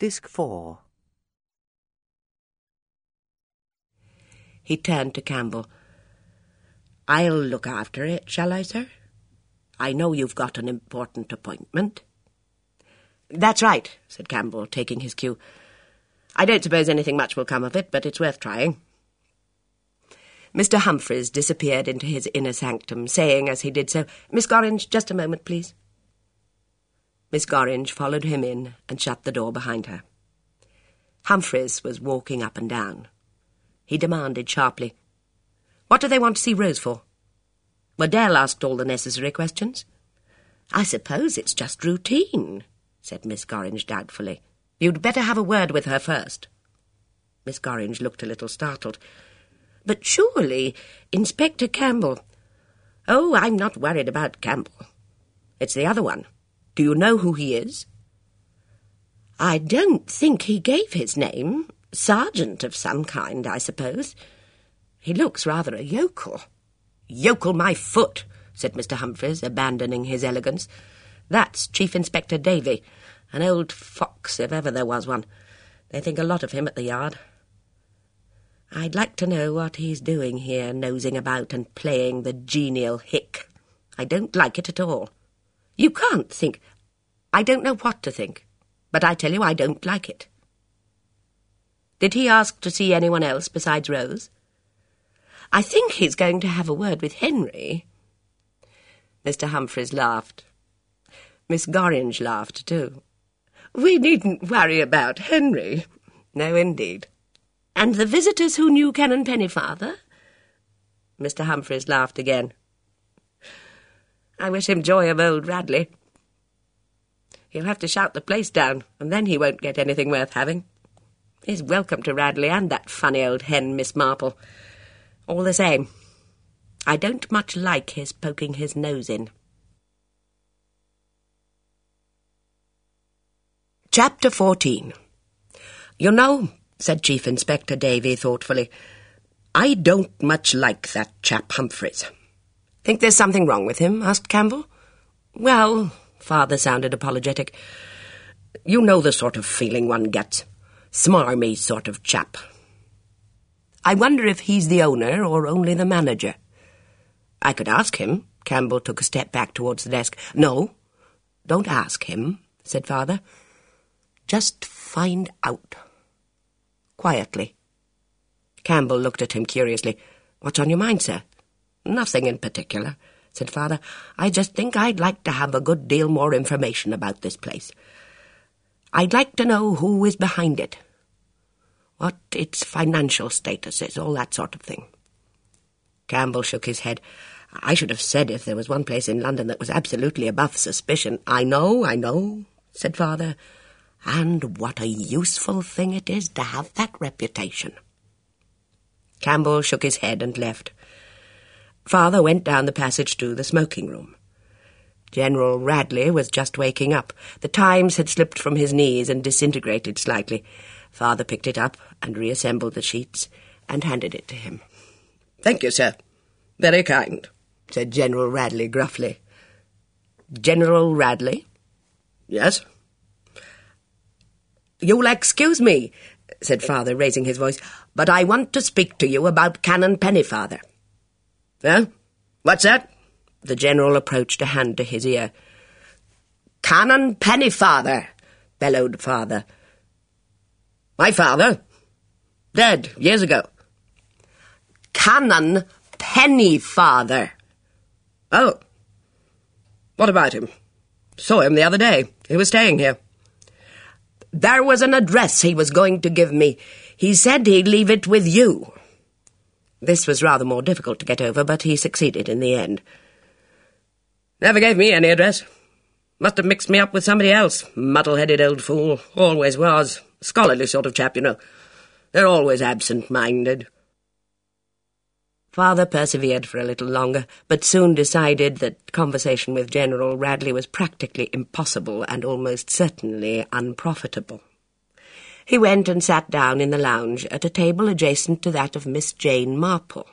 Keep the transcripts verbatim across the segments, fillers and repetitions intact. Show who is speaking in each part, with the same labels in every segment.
Speaker 1: Disc four.
Speaker 2: He turned to Campbell. "I'll look after it, shall I, sir? I know you've got an important appointment." "That's right," said Campbell, taking his cue. "I don't suppose anything much will come of it, but it's worth trying." Mister Humphreys disappeared into his inner sanctum, saying as he did so, "Miss Gorringe, just a moment, please." Miss Gorringe followed him in and shut the door behind her. Humphreys was walking up and down. He demanded sharply, "What do they want to see Rose for?" Waddell asked all the necessary questions. "I suppose it's just routine," said Miss Gorringe doubtfully. "You'd better have a word with her first." Miss Gorringe looked a little startled. "But surely, Inspector Campbell—" "Oh, I'm not worried about Campbell. It's the other one. Do you know who he is?" "I don't think he gave his name. Sergeant of some kind, I suppose. He looks rather a yokel." "Yokel my foot," said Mister Humphreys, abandoning his elegance. "That's Chief Inspector Davy, an old fox if ever there was one. They think a lot of him at the yard. I'd like to know what he's doing here, nosing about and playing the genial hick. I don't like it at all. You can't think. I don't know what to think, but I tell you I don't like it." "Did he ask to see anyone else besides Rose?" "I think he's going to have a word with Henry." Mister Humphreys laughed. Miss Gorringe laughed too. "We needn't worry about Henry." "No, indeed." "And the visitors who knew Canon Pennyfather?" Mister Humphreys laughed again. "I wish him joy of old Radley. He'll have to shout the place down, and then he won't get anything worth having. He's welcome to Radley and that funny old hen, Miss Marple. All the same, I don't much like his poking his nose in." Chapter fourteen. "You know," said Chief Inspector Davy thoughtfully, "I don't much like that chap Humphreys." "Think there's something wrong with him?" asked Campbell. "Well," Father sounded apologetic, "you know the sort of feeling one gets. Smarmy sort of chap." "I wonder if he's the owner or only the manager." "I could ask him." Campbell took a step back towards the desk. "No, don't ask him," said Father. "Just find out. Quietly." Campbell looked at him curiously. "What's on your mind, sir?" "Nothing in particular," said Father. "I just think I'd like to have a good deal more information about this place. I'd like to know who is behind it, what its financial status is, all that sort of thing." Campbell shook his head. "I should have said if there was one place in London that was absolutely above suspicion." "I know, I know," said Father. "And what a useful thing it is to have that reputation." Campbell shook his head and left. Father went down the passage to the smoking room. General Radley was just waking up. The Times had slipped from his knees and disintegrated slightly. Father picked it up and reassembled the sheets and handed it to him. "Thank you, sir. Very kind," said General Radley gruffly. "General Radley?" "Yes." "You'll excuse me," said Father, raising his voice, "but I want to speak to you about Canon Pennyfather." "Huh? What's that?" The General approached a hand to his ear. "Canon Pennyfather," bellowed Father. "My father? Dead, years ago." "Canon Pennyfather." "Oh. What about him? Saw him the other day. He was staying here." "There was an address he was going to give me. He said he'd leave it with you." This was rather more difficult to get over, but he succeeded in the end. "Never gave me any address. Must have mixed me up with somebody else. Muddle-headed old fool. Always was. Scholarly sort of chap, you know. They're always absent-minded." Father persevered for a little longer, but soon decided that conversation with General Radley was practically impossible and almost certainly unprofitable. He went and sat down in the lounge at a table adjacent to that of Miss Jane Marple.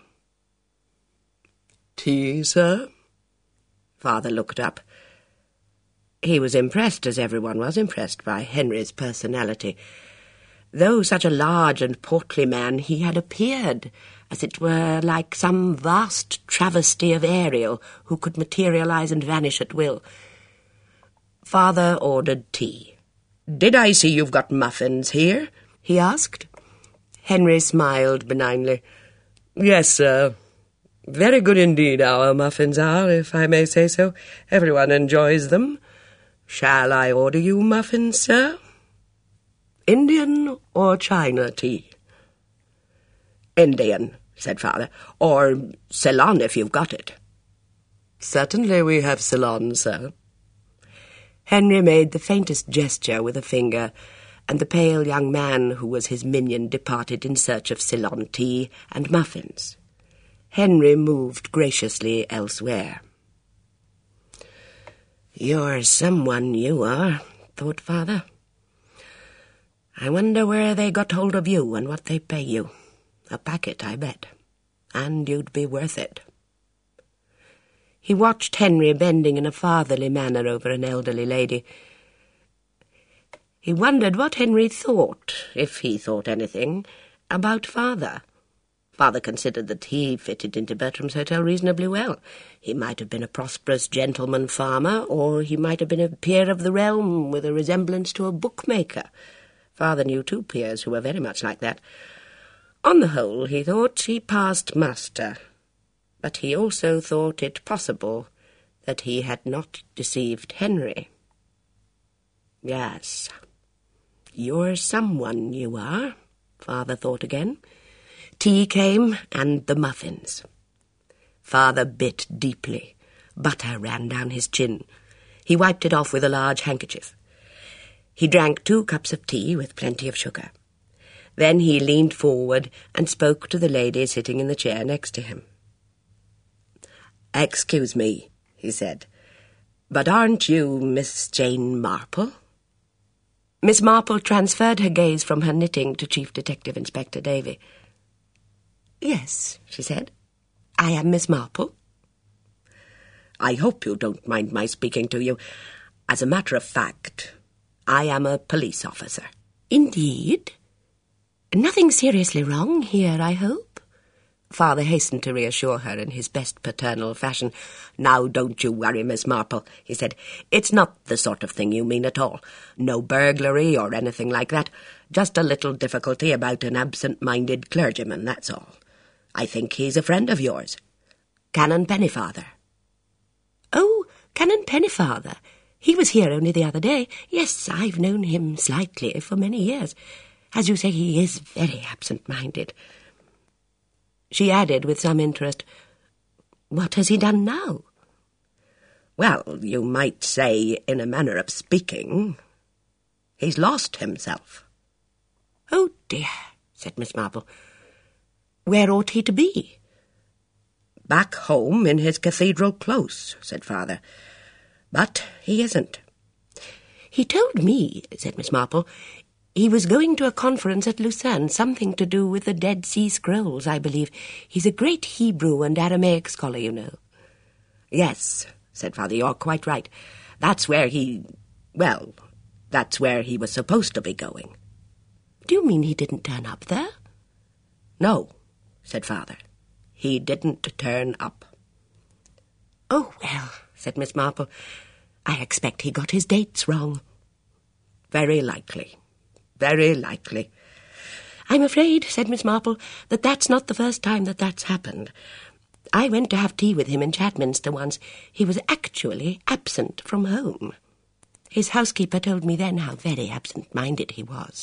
Speaker 2: "Tea, sir?" Father looked up. He was impressed, as everyone was impressed, by Henry's personality. Though such a large and portly man, he had appeared, as it were, like some vast travesty of Ariel who could materialize and vanish at will. Father ordered tea. "Did I see you've got muffins here?" he asked. Henry smiled benignly. "Yes, sir. Very good indeed our muffins are, if I may say so. Everyone enjoys them. Shall I order you muffins, sir? Indian or China tea?" "Indian," said Father, "or Ceylon if you've got it." "Certainly we have Ceylon, sir." Henry made the faintest gesture with a finger, and the pale young man who was his minion departed in search of Ceylon tea and muffins. Henry moved graciously elsewhere. "You're someone, you are," thought Father. "I wonder where they got hold of you and what they pay you. A packet, I bet. And you'd be worth it." He watched Henry bending in a fatherly manner over an elderly lady. He wondered what Henry thought, if he thought anything, about Father. Father considered that he fitted into Bertram's Hotel reasonably well. He might have been a prosperous gentleman farmer, or he might have been a peer of the realm with a resemblance to a bookmaker. Father knew two peers who were very much like that. On the whole, he thought, he passed muster. But he also thought it possible that he had not deceived Henry. "Yes, you're someone, you are," Father thought again. Tea came, and the muffins. Father bit deeply. Butter ran down his chin. He wiped it off with a large handkerchief. He drank two cups of tea with plenty of sugar. Then he leaned forward and spoke to the lady sitting in the chair next to him. "Excuse me," he said, "but aren't you Miss Jane Marple?" Miss Marple transferred her gaze from her knitting to Chief Detective Inspector Davy. "Yes," she said, "I am Miss Marple." "I hope you don't mind my speaking to you. As a matter of fact, I am a police officer." "Indeed? Nothing seriously wrong here, I hope?" Father hastened to reassure her in his best paternal fashion. "Now, don't you worry, Miss Marple," he said. "It's not the sort of thing you mean at all. No burglary or anything like that. Just a little difficulty about an absent-minded clergyman, that's all. I think he's a friend of yours. Canon Pennyfather." "Oh, Canon Pennyfather. He was here only the other day. Yes, I've known him slightly for many years. As you say, he is very absent-minded." She added with some interest, "What has he done now?" "Well, you might say, in a manner of speaking, he's lost himself." "Oh, dear," said Miss Marple. "Where ought he to be?" "Back home in his cathedral close," said Father. "But he isn't." "He told me," said Miss Marple, "he was going to a conference at Lucerne, something to do with the Dead Sea Scrolls, I believe. He's a great Hebrew and Aramaic scholar, you know." "Yes," said Father, "you're quite right. That's where he... well, that's where he was supposed to be going." "Do you mean he didn't turn up there?" "No," said Father. "He didn't turn up." "Oh, well," said Miss Marple, "I expect he got his dates wrong." "Very likely. Very likely." "I'm afraid," said Miss Marple, "that that's not the first time that that's happened. I went to have tea with him in Chatminster once. He was actually absent from home. His housekeeper told me then how very absent-minded he was."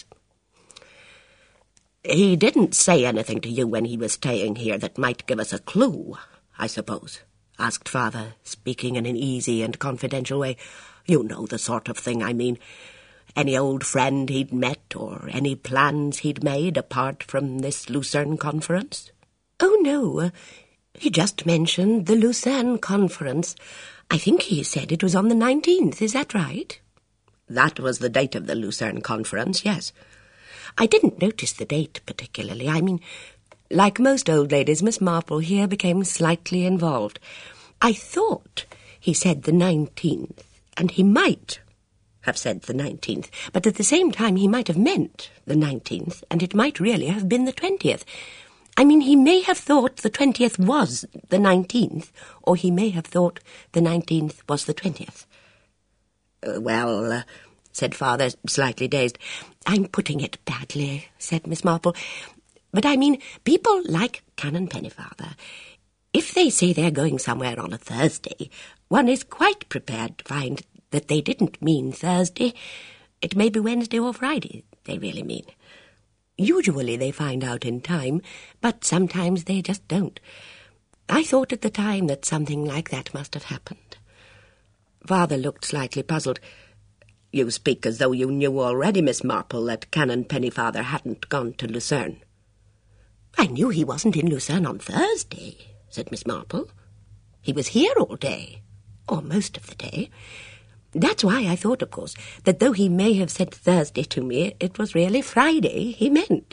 Speaker 2: "He didn't say anything to you when he was staying here that might give us a clue, I suppose?" asked Father, speaking in an easy and confidential way. "You know the sort of thing I mean. Any old friend he'd met, or any plans he'd made apart from this Lucerne conference?" "Oh, no. He just mentioned the Lucerne conference. I think he said it was on the nineteenth. Is that right?" "That was the date of the Lucerne conference, yes." "I didn't notice the date particularly. I mean, like most old ladies, Miss Marple here became slightly involved. I thought he said the nineteenth. And he might have said the nineteenth, but at the same time he might have meant the nineteenth, and it might really have been the twentieth. I mean, he may have thought the twentieth was the nineteenth, or he may have thought the nineteenth was the twentieth. Uh, well, uh, said Father, slightly dazed. I'm putting it badly, said Miss Marple. But I mean, people like Canon Pennyfather. If they say they're going somewhere on a Thursday, one is quite prepared to find that they didn't mean Thursday. It may be Wednesday or Friday, they really mean. Usually they find out in time, but sometimes they just don't. I thought at the time that something like that must have happened. Father looked slightly puzzled. You speak as though you knew already, Miss Marple, that Canon Pennyfather hadn't gone to Lucerne. I knew he wasn't in Lucerne on Thursday, said Miss Marple. He was here all day, or most of the day. That's why I thought, of course, that though he may have said Thursday to me, it was really Friday he meant.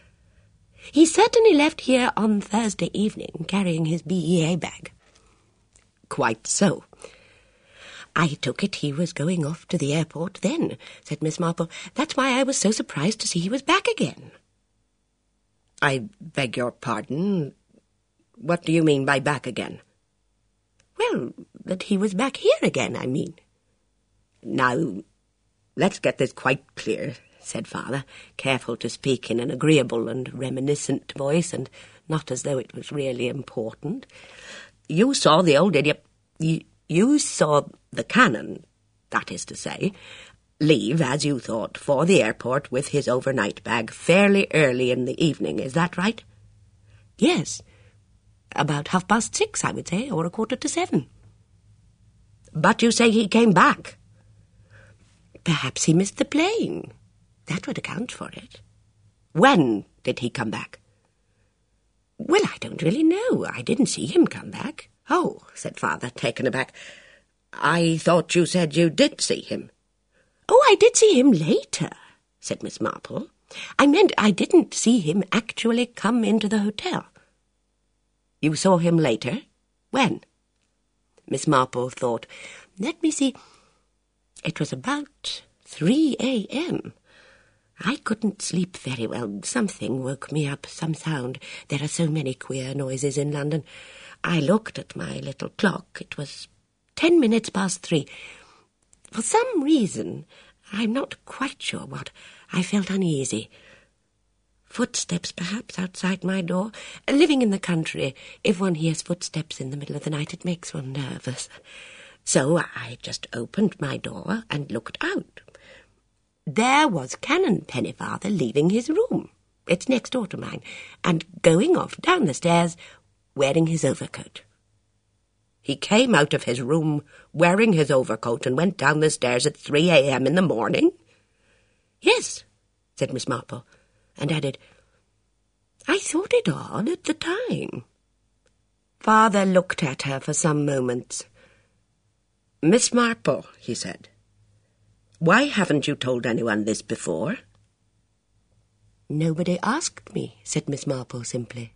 Speaker 2: He certainly left here on Thursday evening, carrying his B E A bag. Quite so. I took it he was going off to the airport then, said Miss Marple. That's why I was so surprised to see he was back again. I beg your pardon. What do you mean by back again? Well, that he was back here again, I mean. Now, let's get this quite clear, said Father, careful to speak in an agreeable and reminiscent voice, and not as though it was really important. You saw the old idiot... You, you saw the Canon, that is to say, leave, as you thought, for the airport with his overnight bag fairly early in the evening, is that right? Yes, about half past six, I would say, or a quarter to seven. But you say he came back. Perhaps he missed the plane. That would account for it. When did he come back? Well, I don't really know. I didn't see him come back. Oh, said Father, taken aback. I thought you said you did see him. Oh, I did see him later, said Miss Marple. I meant I didn't see him actually come into the hotel. You saw him later? When? Miss Marple thought. Let me see. It was about three a.m. I couldn't sleep very well. Something woke me up, some sound. There are so many queer noises in London. I looked at my little clock. It was ten minutes past three. For some reason, I'm not quite sure what, I felt uneasy. Footsteps, perhaps, outside my door. Living in the country, if one hears footsteps in the middle of the night, it makes one nervous. So I just opened my door and looked out. There was Canon Pennyfather leaving his room. It's next door to mine, and going off down the stairs, wearing his overcoat. He came out of his room wearing his overcoat and went down the stairs at three a.m. in the morning? Yes, said Miss Marple, and added, I thought it odd at the time. Father looked at her for some moments. Miss Marple, he said, why haven't you told anyone this before? Nobody asked me, said Miss Marple simply.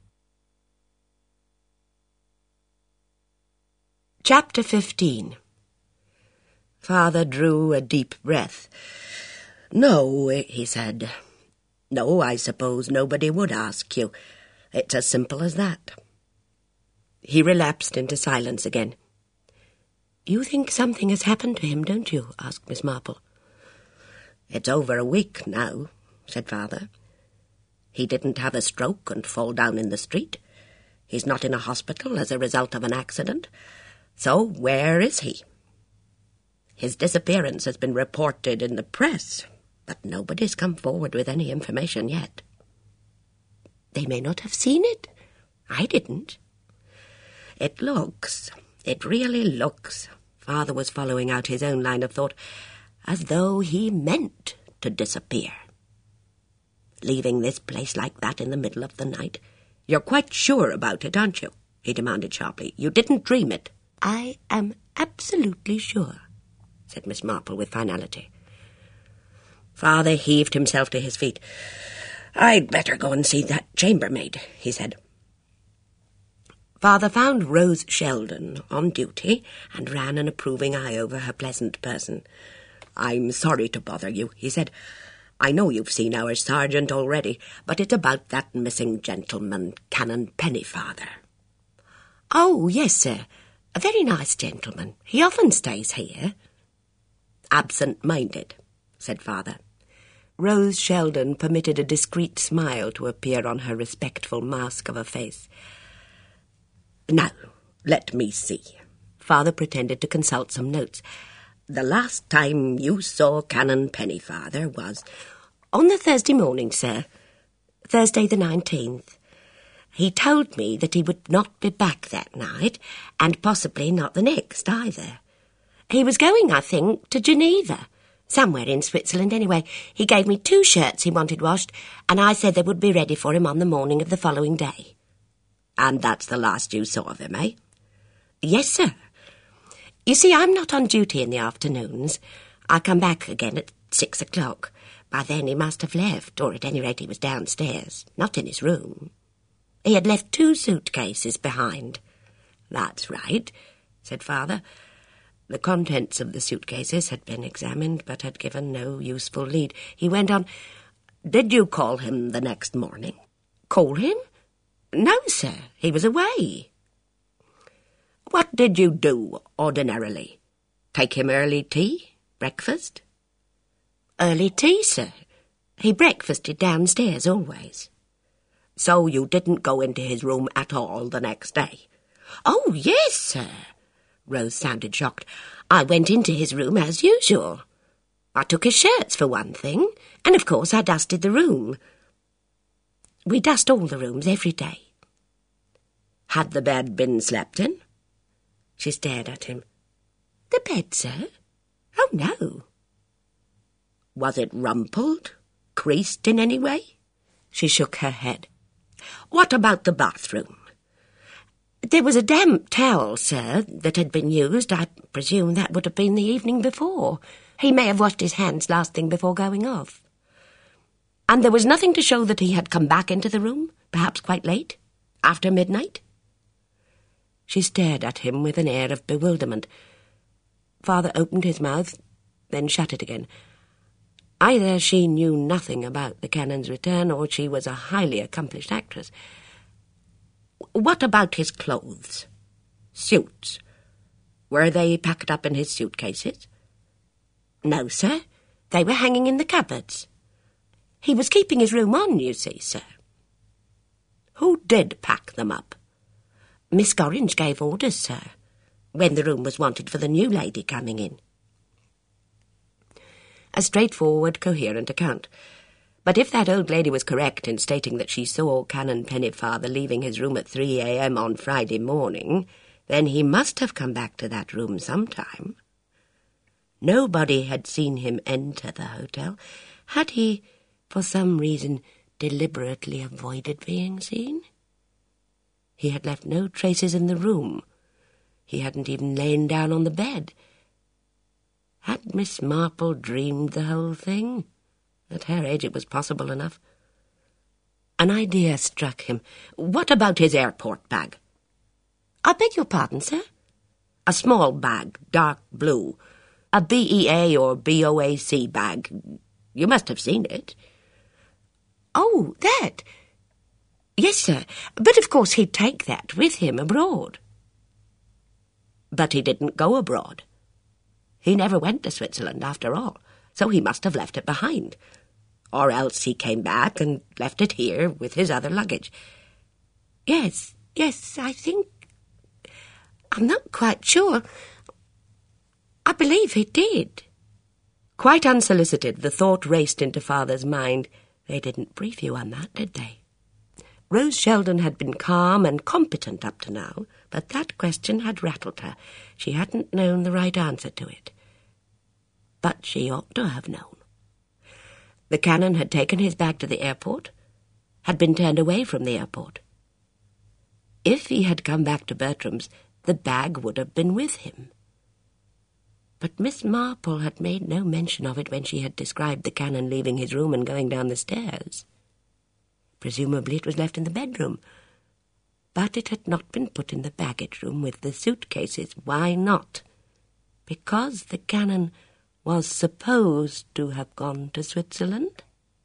Speaker 2: Chapter fifteen. Father drew a deep breath. No, he said. No, I suppose nobody would ask you. It's as simple as that. He relapsed into silence again. You think something has happened to him, don't you? Asked Miss Marple. It's over a week now, said Father. He didn't have a stroke and fall down in the street. He's not in a hospital as a result of an accident. So where is he? His disappearance has been reported in the press, but nobody's come forward with any information yet. They may not have seen it. I didn't. It looks, it really looks, Father was following out his own line of thought, as though he meant to disappear. Leaving this place like that in the middle of the night. You're quite sure about it, aren't you? He demanded sharply. You didn't dream it. I am absolutely sure, said Miss Marple with finality. Father heaved himself to his feet. I'd better go and see that chambermaid, he said. Father found Rose Sheldon on duty and ran an approving eye over her pleasant person. "I'm sorry to bother you," he said. "I know you've seen our sergeant already, but it's about that missing gentleman, Canon Pennyfather." "Oh, yes, sir. A very nice gentleman. He often stays here." "Absent-minded," said Father. Rose Sheldon permitted a discreet smile to appear on her respectful mask of a face. "Now, let me see." Father pretended to consult some notes. "The last time you saw Canon Pennyfather was—" "On the Thursday morning, sir. Thursday the nineteenth. He told me that he would not be back that night, and possibly not the next either. He was going, I think, to Geneva, somewhere in Switzerland anyway. He gave me two shirts he wanted washed, and I said they would be ready for him on the morning of the following day." "And that's the last you saw of him, eh?" "Yes, sir. You see, I'm not on duty in the afternoons. I come back again at six o'clock. By then he must have left, or at any rate he was downstairs, not in his room. He had left two suitcases behind." "That's right," said Father. The contents of the suitcases had been examined, but had given no useful lead. He went on, "Did you call him the next morning?" "Call him? No, sir. He was away." "What did you do ordinarily? Take him early tea? Breakfast?" "Early tea, sir. He breakfasted downstairs always." "So you didn't go into his room at all the next day?" "Oh, yes, sir." Rose sounded shocked. "I went into his room as usual. I took his shirts for one thing, and of course I dusted the room. We dust all the rooms every day." "Had the bed been slept in?" She stared at him. "The bed, sir? Oh, no." "Was it rumpled? Creased in any way?" She shook her head. "What about the bathroom?" "There was a damp towel, sir, that had been used. I presume that would have been the evening before. He may have washed his hands last thing before going off." "And there was nothing to show that he had come back into the room, perhaps quite late, after midnight?" She stared at him with an air of bewilderment. Father opened his mouth, then shut it again. Either she knew nothing about the canon's return, or she was a highly accomplished actress. "What about his clothes? Suits? Were they packed up in his suitcases?" "No, sir. They were hanging in the cupboards. He was keeping his room on, you see, sir." "Who did pack them up?" "Miss Gorringe gave orders, sir, when the room was wanted for the new lady coming in." A straightforward, coherent account. But if that old lady was correct in stating that she saw Canon Pennyfather leaving his room at three a.m. on Friday morning, then he must have come back to that room sometime. Nobody had seen him enter the hotel. Had he, for some reason, deliberately avoided being seen? He had left no traces in the room. He hadn't even lain down on the bed. Had Miss Marple dreamed the whole thing? At her age it was possible enough. An idea struck him. What about his airport bag? "I beg your pardon, sir?" "A small bag, dark blue. A B E A or B O A C bag. You must have seen it." "Oh, that? Yes, sir. But of course he'd take that with him abroad." "But he didn't go abroad. He never went to Switzerland after all, so he must have left it behind. Or else he came back and left it here with his other luggage." Yes, yes, I think... I'm not quite sure. I believe he did." Quite unsolicited, the thought raced into Father's mind. They didn't brief you on that, did they? Rose Sheldon had been calm and competent up to now, but that question had rattled her. She hadn't known the right answer to it. But she ought to have known. The canon had taken his bag to the airport, had been turned away from the airport. If he had come back to Bertram's, the bag would have been with him. But Miss Marple had made no mention of it when she had described the canon leaving his room and going down the stairs. Presumably it was left in the bedroom. But it had not been put in the baggage room with the suitcases. Why not? Because the Canon was supposed to have gone to Switzerland.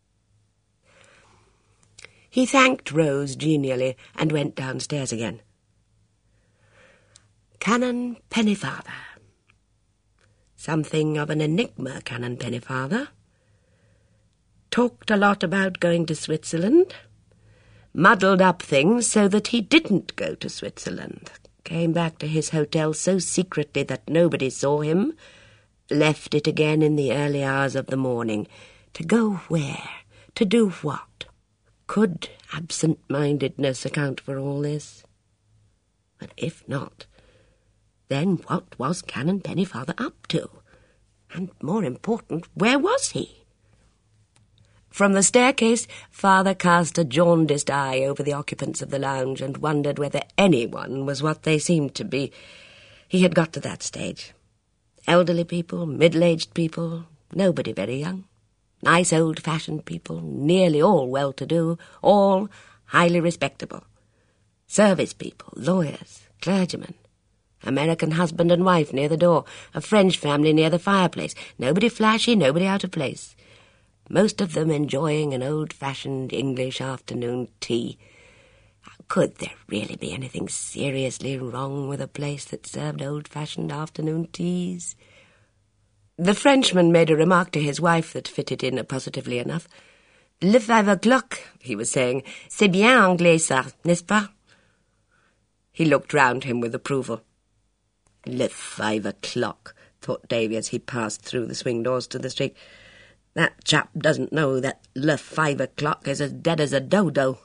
Speaker 2: He thanked Rose genially and went downstairs again. Canon Pennefather. Something of an enigma, Canon Pennefather. Talked a lot about going to Switzerland. Muddled up things so that he didn't go to Switzerland. Came back to his hotel so secretly that nobody saw him. Left it again in the early hours of the morning. To go where? To do what? Could absent-mindedness account for all this? But if not, then what was Canon Pennefather up to? And more important, where was he? From the staircase, Father cast a jaundiced eye over the occupants of the lounge and wondered whether anyone was what they seemed to be. He had got to that stage. Elderly people, middle-aged people, nobody very young. Nice old-fashioned people, nearly all well-to-do, all highly respectable. Service people, lawyers, clergymen. American husband and wife near the door, a French family near the fireplace. Nobody flashy, nobody out of place. Most of them enjoying an old-fashioned English afternoon tea. Could there really be anything seriously wrong with a place that served old-fashioned afternoon teas? The Frenchman made a remark to his wife that fitted in positively enough. Le five o'clock, he was saying. C'est bien anglais, ça, n'est-ce pas? He looked round him with approval. Le five o'clock, thought Davy as he passed through the swing doors to the street. That chap doesn't know that le five o'clock is as dead as a dodo.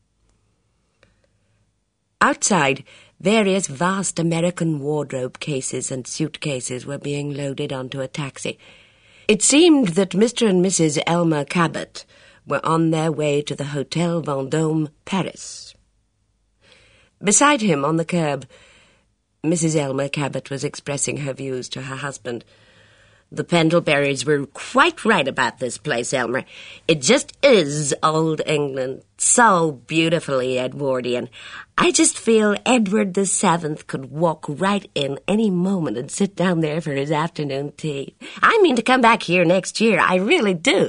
Speaker 2: Outside, various vast American wardrobe cases and suitcases were being loaded onto a taxi. It seemed that Mister and Missus Elmer Cabot were on their way to the Hotel Vendôme, Paris. Beside him on the curb, Missus Elmer Cabot was expressing her views to her husband. The Pendleberries were quite right about this place, Elmer. It just is old England, so beautifully Edwardian. I just feel Edward the Seventh could walk right in any moment and sit down there for his afternoon tea. I mean to come back here next year, I really do.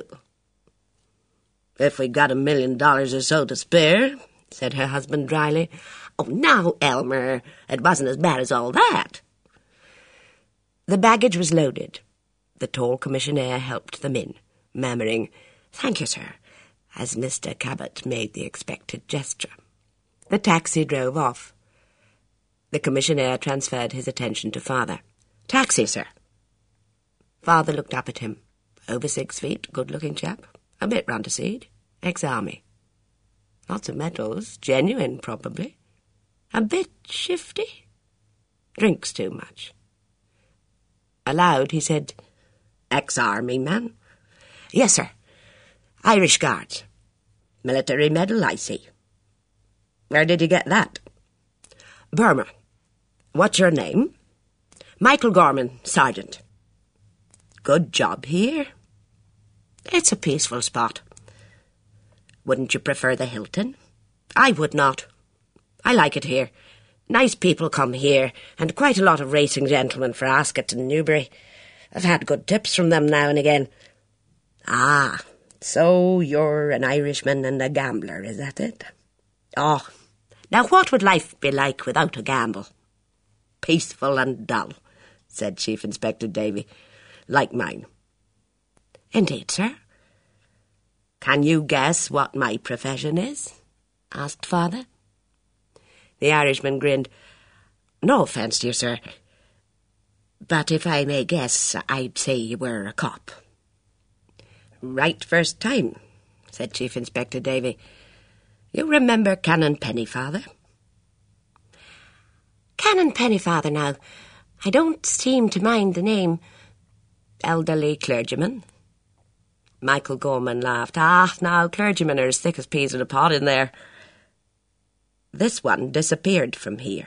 Speaker 2: If we got a million dollars or so to spare, said her husband dryly. Oh, now, Elmer, it wasn't as bad as all that. The baggage was loaded. The tall commissionaire helped them in, murmuring, "Thank you, sir," as Mister Cabot made the expected gesture. The taxi drove off. The commissionaire transferred his attention to Father. "Taxi, sir." Father looked up at him. Over six feet, good-looking chap, a bit round-to-seed, ex-army. Lots of medals, genuine, probably. A bit shifty. Drinks too much. Aloud he said, "Ex-army man?" "Yes, sir. Irish Guards. Military medal, I see. Where did you get that?" "Burma." "What's your name?" "Michael Gorman, Sergeant." "Good job here?" "It's a peaceful spot." "Wouldn't you prefer the Hilton?" "I would not. I like it here. Nice people come here, and quite a lot of racing gentlemen for Ascot and Newbury. I've had good tips from them now and again." "Ah, so you're an Irishman and a gambler, is that it?" "Oh, now what would life be like without a gamble?" "Peaceful and dull," said Chief Inspector Davy. "Like mine." "Indeed, sir." "Can you guess what my profession is?" asked Father. The Irishman grinned. "No offence to you, sir, but if I may guess, I'd say you were a cop." "Right first time," said Chief Inspector Davy. "You remember Canon Pennefather?" "Canon Pennefather, now. I don't seem to mind the name." "Elderly clergyman?" Michael Gorman laughed. "Ah, now, clergymen are as thick as peas in a pod in there." "This one disappeared from here."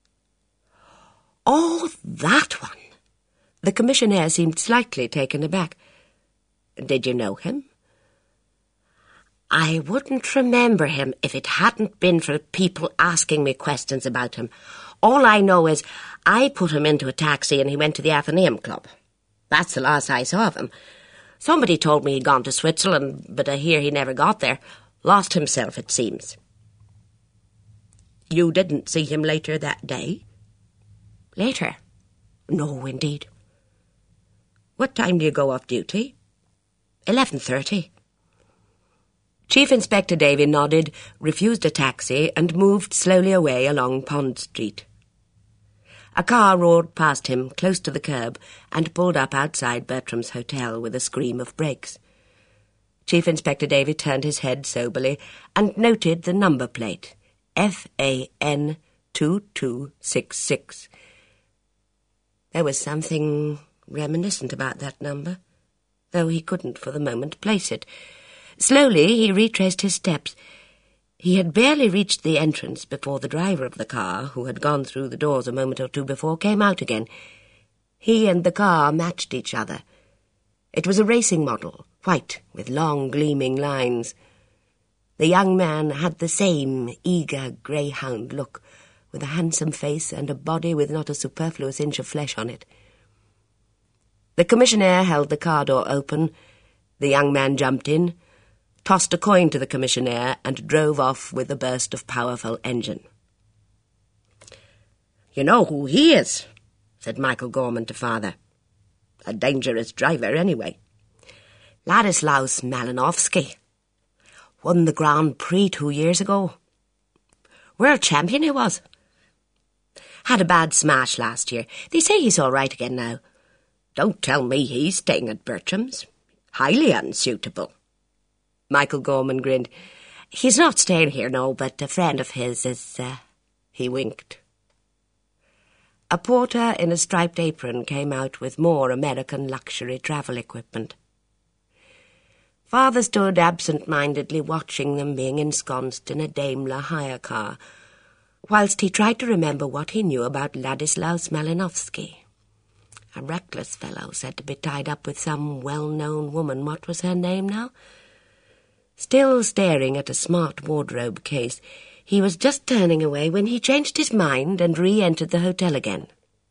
Speaker 2: "Oh, that one!" The commissionaire seemed slightly taken aback. "Did you know him?" I wouldn't remember him if it hadn't been for people asking me questions about him. All I know is I put him into a taxi and he went to the Athenaeum Club. That's the last I saw of him. Somebody told me he'd gone to Switzerland, but I hear he never got there. Lost himself, it seems. You didn't see him later that day? Later? No, indeed. What time do you go off duty? Eleven thirty. Chief Inspector Davy nodded, refused a taxi, and moved slowly away along Pond Street. A car roared past him, close to the curb, and pulled up outside Bertram's hotel with a scream of brakes. Chief Inspector Davy turned his head soberly and noted the number plate, F A N two two six six. There was something reminiscent about that number, though he couldn't for the moment place it. Slowly he retraced his steps. He had barely reached the entrance before the driver of the car, who had gone through the doors a moment or two before, came out again. He and the car matched each other. It was a racing model, white, with long gleaming lines. The young man had the same eager greyhound look, with a handsome face and a body with not a superfluous inch of flesh on it. The commissionaire held the car door open. The young man jumped in, tossed a coin to the commissionaire, and drove off with a burst of powerful engine. "You know who he is," said Michael Gorman to Father. "A dangerous driver, anyway. Ladislaus Malinowski. Won the Grand Prix two years ago. World champion he was. Had a bad smash last year. They say he's all right again now. Don't tell me he's staying at Bertram's. Highly unsuitable." Michael Gorman grinned. "He's not staying here, no, but a friend of his is, uh... He winked. A porter in a striped apron came out with more American luxury travel equipment. Father stood absent-mindedly watching them being ensconced in a Daimler hire car, whilst he tried to remember what he knew about Ladislaus Malinowski. A reckless fellow said to be tied up with some well-known woman. What was her name now? Still staring at a smart wardrobe case, he was just turning away when he changed his mind and re-entered the hotel again.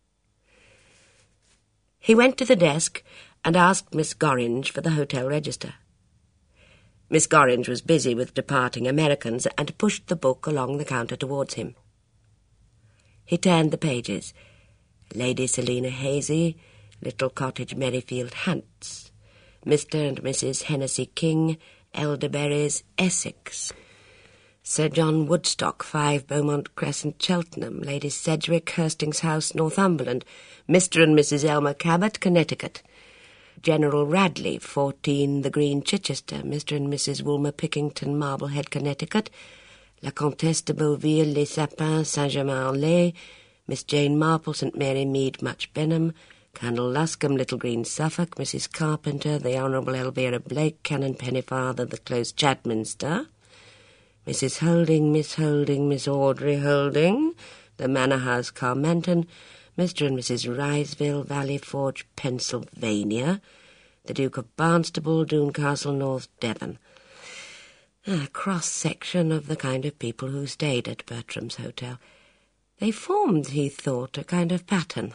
Speaker 2: He went to the desk and asked Miss Gorringe for the hotel register. Miss Gorringe was busy with departing Americans and pushed the book along the counter towards him. He turned the pages. Lady Selina Hazy, Little Cottage Merrifield, Hants. Mister and Missus Hennessy King, Elderberries, Essex. Sir John Woodstock, five Beaumont Crescent, Cheltenham. Lady Sedgwick, Hastings House, Northumberland. Mister and Missus Elmer Cabot, Connecticut. General Radley, fourteen The Green, Chichester. Mister and Missus Woolmer Pickington, Marblehead, Connecticut. La Comtesse de Beauville, Les Sapins, Saint-Germain-en-Laye. Miss Jane Marple, Saint Mary Mead, Much Benham. Colonel Luscombe, Little Green, Suffolk. Missus Carpenter, the Honourable Elvira Blake, Canon Pennyfather, The Close, Chadminster. Missus Holding, Miss Holding, Miss Audrey Holding, The Manor House, Carmenton. Mister and Missus Riseville, Valley Forge, Pennsylvania. The Duke of Barnstable, Doonecastle, North Devon. A cross-section of the kind of people who stayed at Bertram's Hotel. They formed, he thought, a kind of pattern.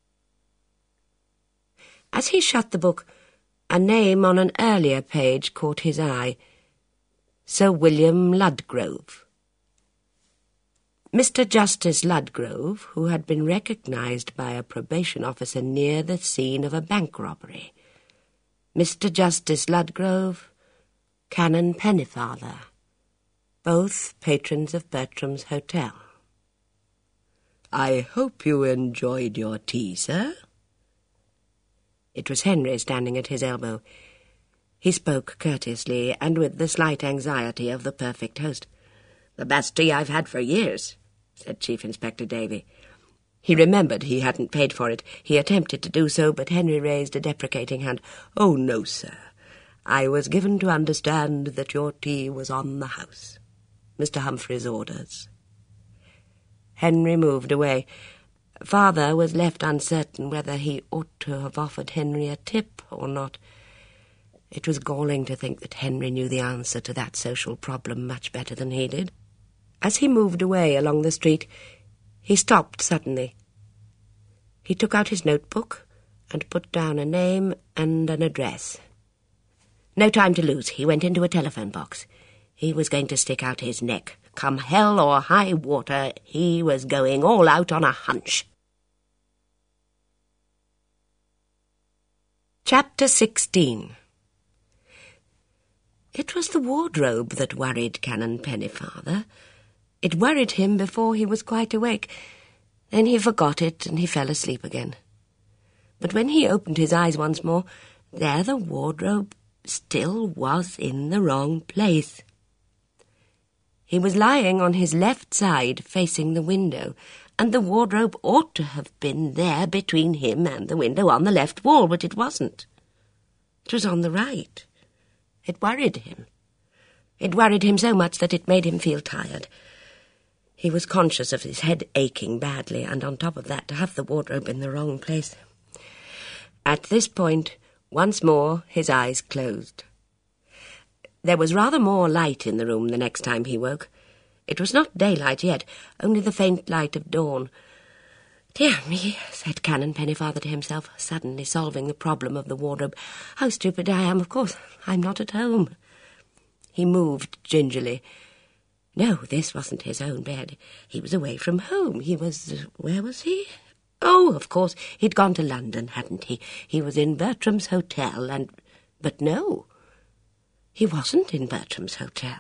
Speaker 2: As he shut the book, a name on an earlier page caught his eye. Sir William Ludgrove. Mister Justice Ludgrove, who had been recognised by a probation officer near the scene of a bank robbery. Mister Justice Ludgrove, Canon Pennyfather, both patrons of Bertram's Hotel. "I hope you enjoyed your tea, sir." It was Henry standing at his elbow. He spoke courteously and with the slight anxiety of the perfect host. "The best tea I've had for years," said Chief Inspector Davy. He remembered he hadn't paid for it. He attempted to do so, but Henry raised a deprecating hand. "Oh, no, sir. I was given to understand that your tea was on the house. Mister Humphrey's orders." Henry moved away. Father was left uncertain whether he ought to have offered Henry a tip or not. It was galling to think that Henry knew the answer to that social problem much better than he did. As he moved away along the street, he stopped suddenly. He took out his notebook and put down a name and an address. No time to lose. He went into a telephone box. He was going to stick out his neck. Come hell or high water, he was going all out on a hunch. Chapter sixteen. It was the wardrobe that worried Canon Pennyfather. It worried him before he was quite awake. Then he forgot it and he fell asleep again. But when he opened his eyes once more, there the wardrobe still was in the wrong place. He was lying on his left side facing the window, and the wardrobe ought to have been there between him and the window on the left wall, but it wasn't. It was on the right. It worried him. It worried him so much that it made him feel tired. He was conscious of his head aching badly, and on top of that, to have the wardrobe in the wrong place. At this point, once more, his eyes closed. There was rather more light in the room the next time he woke. It was not daylight yet, only the faint light of dawn. "Dear me," said Canon Pennyfather to himself, suddenly solving the problem of the wardrobe. "How stupid I am, of course. I'm not at home." He moved gingerly. No, this wasn't his own bed. He was away from home. He was... where was he? Oh, of course, he'd gone to London, hadn't he? He was in Bertram's Hotel, and... But no, he wasn't in Bertram's Hotel.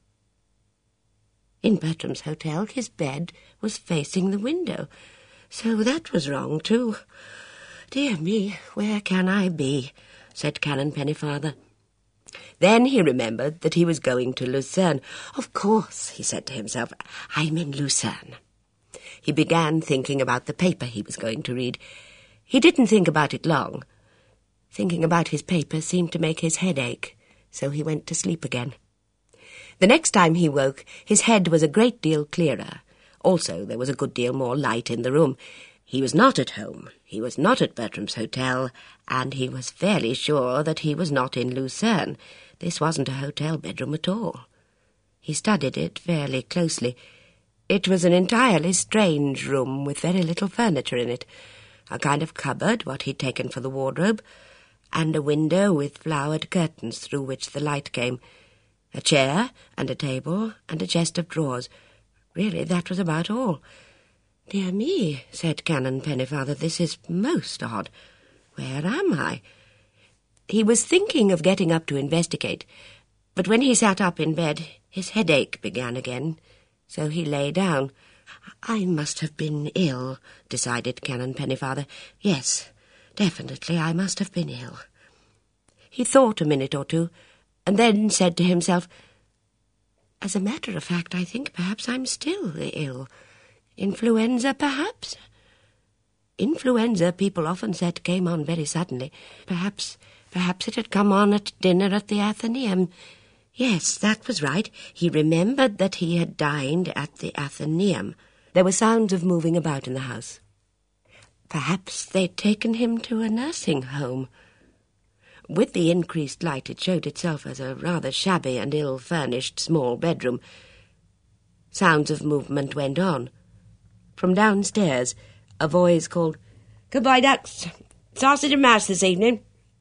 Speaker 2: In Bertram's Hotel, his bed was facing the window. So that was wrong, too. "Dear me, where can I be?" said Canon Pennyfather. Then he remembered that he was going to Lucerne. "Of course," he said to himself, "I'm in Lucerne." He began thinking about the paper he was going to read. He didn't think about it long. Thinking about his paper seemed to make his head ache, so he went to sleep again. The next time he woke, his head was a great deal clearer. Also, there was a good deal more light in the room. He was not at home. He was not at Bertram's Hotel, and he was fairly sure that he was not in Lucerne. This wasn't a hotel bedroom at all. He studied it fairly closely. It was an entirely strange room with very little furniture in it. A kind of cupboard, what he'd taken for the wardrobe, and a window with flowered curtains through which the light came. A chair and a table and a chest of drawers. Really, that was about all. "Dear me," said Canon Pennyfather, "this is most odd. Where am I?" He was thinking of getting up to investigate, but when he sat up in bed, his headache began again, so he lay down. "I must have been ill," decided Canon Pennyfather. "Yes, definitely, I must have been ill." He thought a minute or two, and then said to himself, "As a matter of fact, I think perhaps I'm still ill. Influenza, perhaps?" Influenza, people often said, came on very suddenly. Perhaps, perhaps it had come on at dinner at the Athenaeum. Yes, that was right. He remembered that he had dined at the Athenaeum. There were sounds of moving about in the house. Perhaps they'd taken him to a nursing home. With the increased light, it showed itself as a rather shabby and ill-furnished small bedroom. Sounds of movement went on. From downstairs, a voice called, "Goodbye, ducks. Sausage and mash this evening."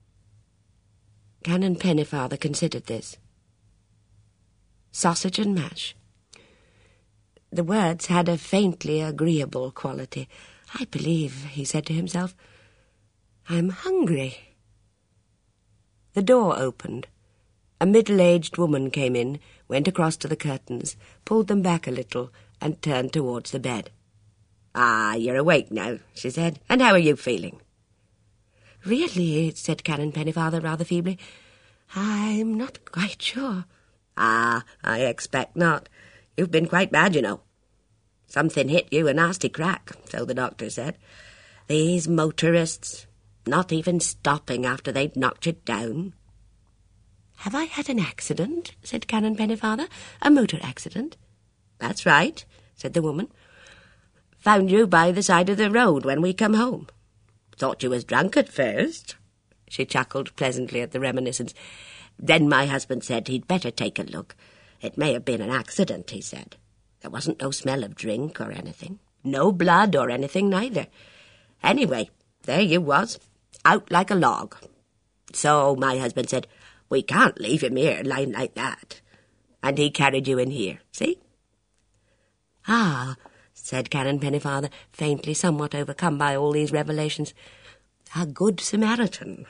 Speaker 2: Canon Pennyfather considered this. Sausage and mash. The words had a faintly agreeable quality. "I believe," he said to himself, "I'm hungry." The door opened. A middle-aged woman came in, went across to the curtains, pulled them back a little, and turned towards the bed. "Ah, you're awake now," she said. "And how are you feeling?" "Really," said Canon Pennyfather rather feebly, "I'm not quite sure." "Ah, I expect not. You've been quite bad, you know. Something hit you a nasty crack, so the doctor said. These motorists, not even stopping after they'd knocked you down." "Have I had an accident?" said Canon Pennyfather. "A motor accident?" "That's right," said the woman. "Found you by the side of the road when we come home. Thought you was drunk at first." She chuckled pleasantly at the reminiscence. Then my husband said he'd better take a look. It may have been an accident, he said. There wasn't no smell of drink or anything. No blood or anything neither. Anyway, there you was, out like a log. So my husband said, we can't leave him here lying like that. And he carried you in here, see? Ah, said Canon Pennefather, faintly, somewhat overcome by all these revelations. A good Samaritan.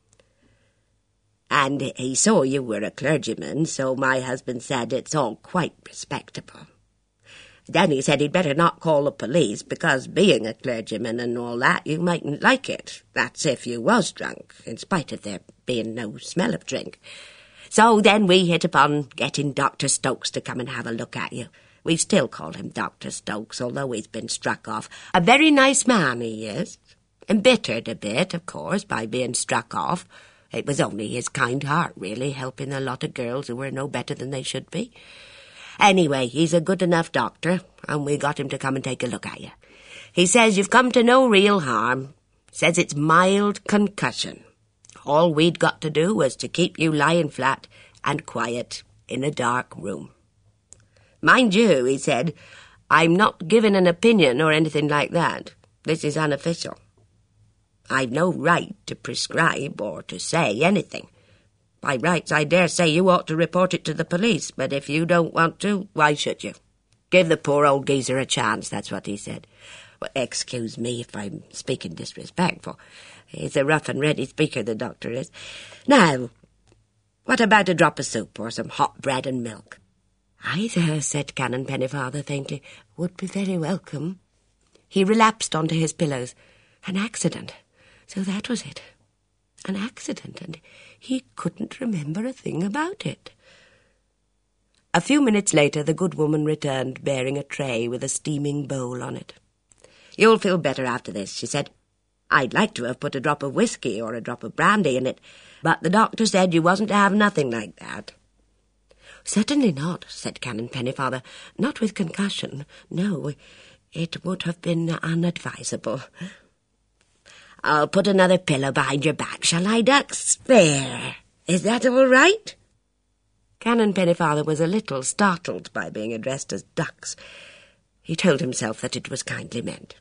Speaker 2: And he saw you were a clergyman, so my husband said it's all quite respectable. Then he said he'd better not call the police, because being a clergyman and all that, you mightn't like it. That's if you was drunk, in spite of there being no smell of drink. So then we hit upon getting Doctor Stokes to come and have a look at you. We still call him Doctor Stokes, although he's been struck off. A very nice man he is. Embittered a bit, of course, by being struck off. It was only his kind heart, really, helping a lot of girls who were no better than they should be. Anyway, he's a good enough doctor, and we got him to come and take a look at you. He says you've come to no real harm. Says it's mild concussion. All we'd got to do was to keep you lying flat and quiet in a dark room. Mind you, he said, I'm not giving an opinion or anything like that. This is unofficial. I've no right to prescribe or to say anything. By rights, I dare say you ought to report it to the police, but if you don't want to, why should you? Give the poor old geezer a chance, that's what he said. Well, excuse me if I'm speaking disrespectful. He's a rough and ready speaker, the doctor is. Now, what about a drop of soup or some hot bread and milk? Either, said Canon Pennefather faintly, would be very welcome. He relapsed onto his pillows. An accident. So that was it. An accident, and he couldn't remember a thing about it. A few minutes later, the good woman returned, bearing a tray with a steaming bowl on it. You'll feel better after this, she said. I'd like to have put a drop of whiskey or a drop of brandy in it, but the doctor said you wasn't to have nothing like that. Certainly not, said Canon Pennefather. Not with concussion. No, it would have been unadvisable. I'll put another pillow behind your back, shall I, ducks? There. Is that all right? Canon Pennefather was a little startled by being addressed as ducks. He told himself that it was kindly meant.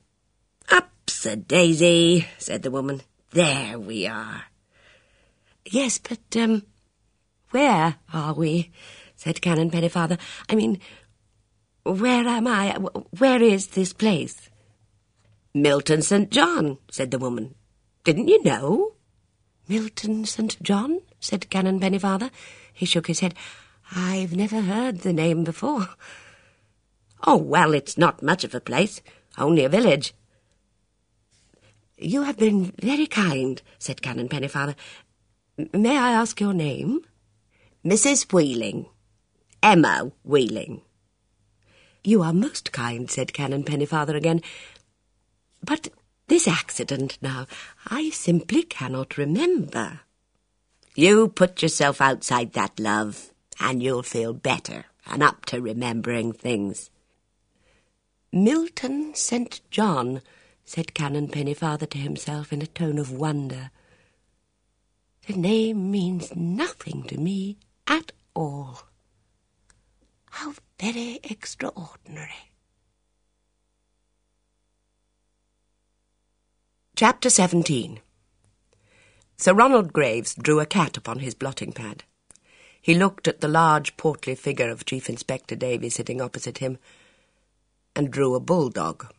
Speaker 2: Ups-a-daisy, said the woman. There we are. Yes, but, um, where are we? Said Canon Pennefather. I mean, where am I? Where is this place? Milton Saint John, said the woman. Didn't you know? Milton Saint John, said Canon Pennefather. He shook his head. I've never heard the name before. Oh, well, it's not much of a place, only a village. You have been very kind, said Canon Pennefather. May I ask your name? Missus Wheeling. Emma Wheeling. You are most kind, said Canon Pennefather again. But this accident now, I simply cannot remember. You put yourself outside that, love, and you'll feel better and up to remembering things. Milton Saint John, said Canon Pennefather to himself in a tone of wonder. The name means nothing to me at all. How very extraordinary. Chapter seventeen. Sir Ronald Graves drew a cat upon his blotting pad. He looked at the large, portly figure of Chief Inspector Davy sitting opposite him, and drew a bulldog.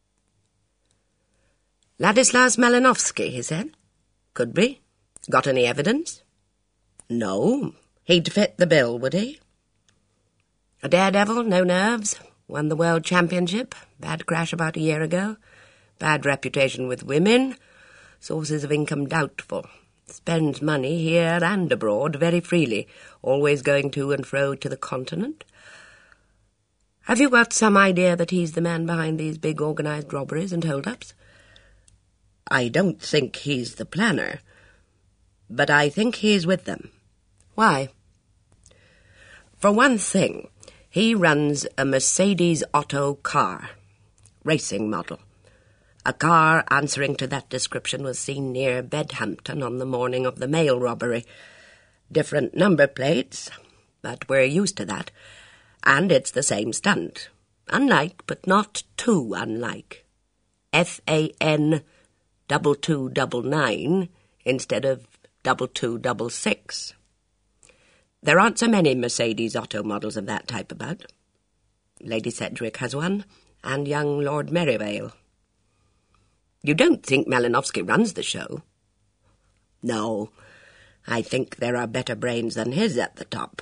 Speaker 2: Ladislas Malinowski, he said. Could be. Got any evidence? No. He'd fit the bill, would he? A daredevil, no nerves. Won the World Championship. Bad crash about a year ago. Bad reputation with women. Sources of income doubtful. Spends money here and abroad very freely, always going to and fro to the continent. Have you got some idea that he's the man behind these big organised robberies and hold-ups? I don't think he's the planner, but I think he's with them. Why? For one thing, he runs a Mercedes Otto car, racing model. A car answering to that description was seen near Bedhampton on the morning of the mail robbery. Different number plates, but we're used to that. And it's the same stunt. Unlike, but not too unlike. F A N double two double nine instead of double two double six. There aren't so many Mercedes Otto models of that type about. Lady Sedgwick has one, and young Lord Merivale. You don't think Malinowski runs the show? No, I think there are better brains than his at the top.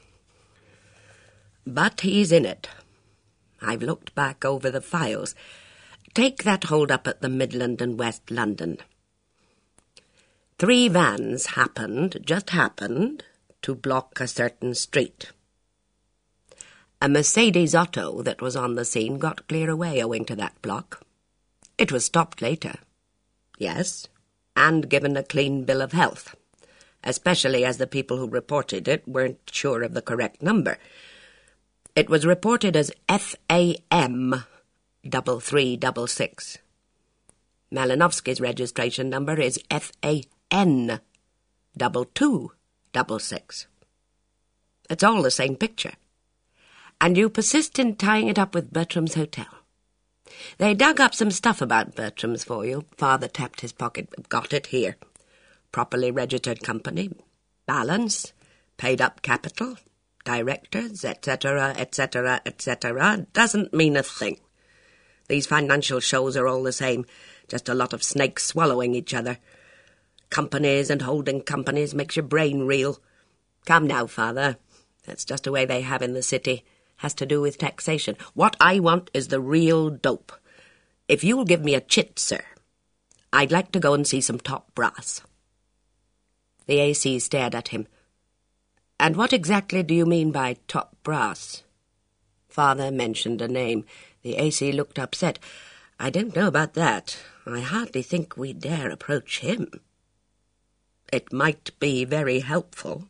Speaker 2: But he's in it. I've looked back over the files. Take that hold-up at the Midland and West London. Three vans happened, just happened, to block a certain street. A Mercedes Otto that was on the scene got clear away owing to that block. It was stopped later. Yes, and given a clean bill of health, especially as the people who reported it weren't sure of the correct number. It was reported as F A M double three double six. Malinowski's registration number is F A N double two double six. It's all the same picture. And you persist in tying it up with Bertram's Hotel. They dug up some stuff about Bertram's for you. Father tapped his pocket. Got it here. Properly registered company, balance, paid up capital, directors, et cetera, et cetera, et cetera. Doesn't mean a thing. These financial shows are all the same, just a lot of snakes swallowing each other. Companies and holding companies makes your brain reel. Come now, Father. That's just a way they have in the city. Has to do with taxation. What I want is the real dope. If you'll give me a chit, sir, I'd like to go and see some top brass. The A C stared at him. And what exactly do you mean by top brass? Father mentioned a name. The A C looked upset. I don't know about that. I hardly think we dare approach him. It might be very helpful.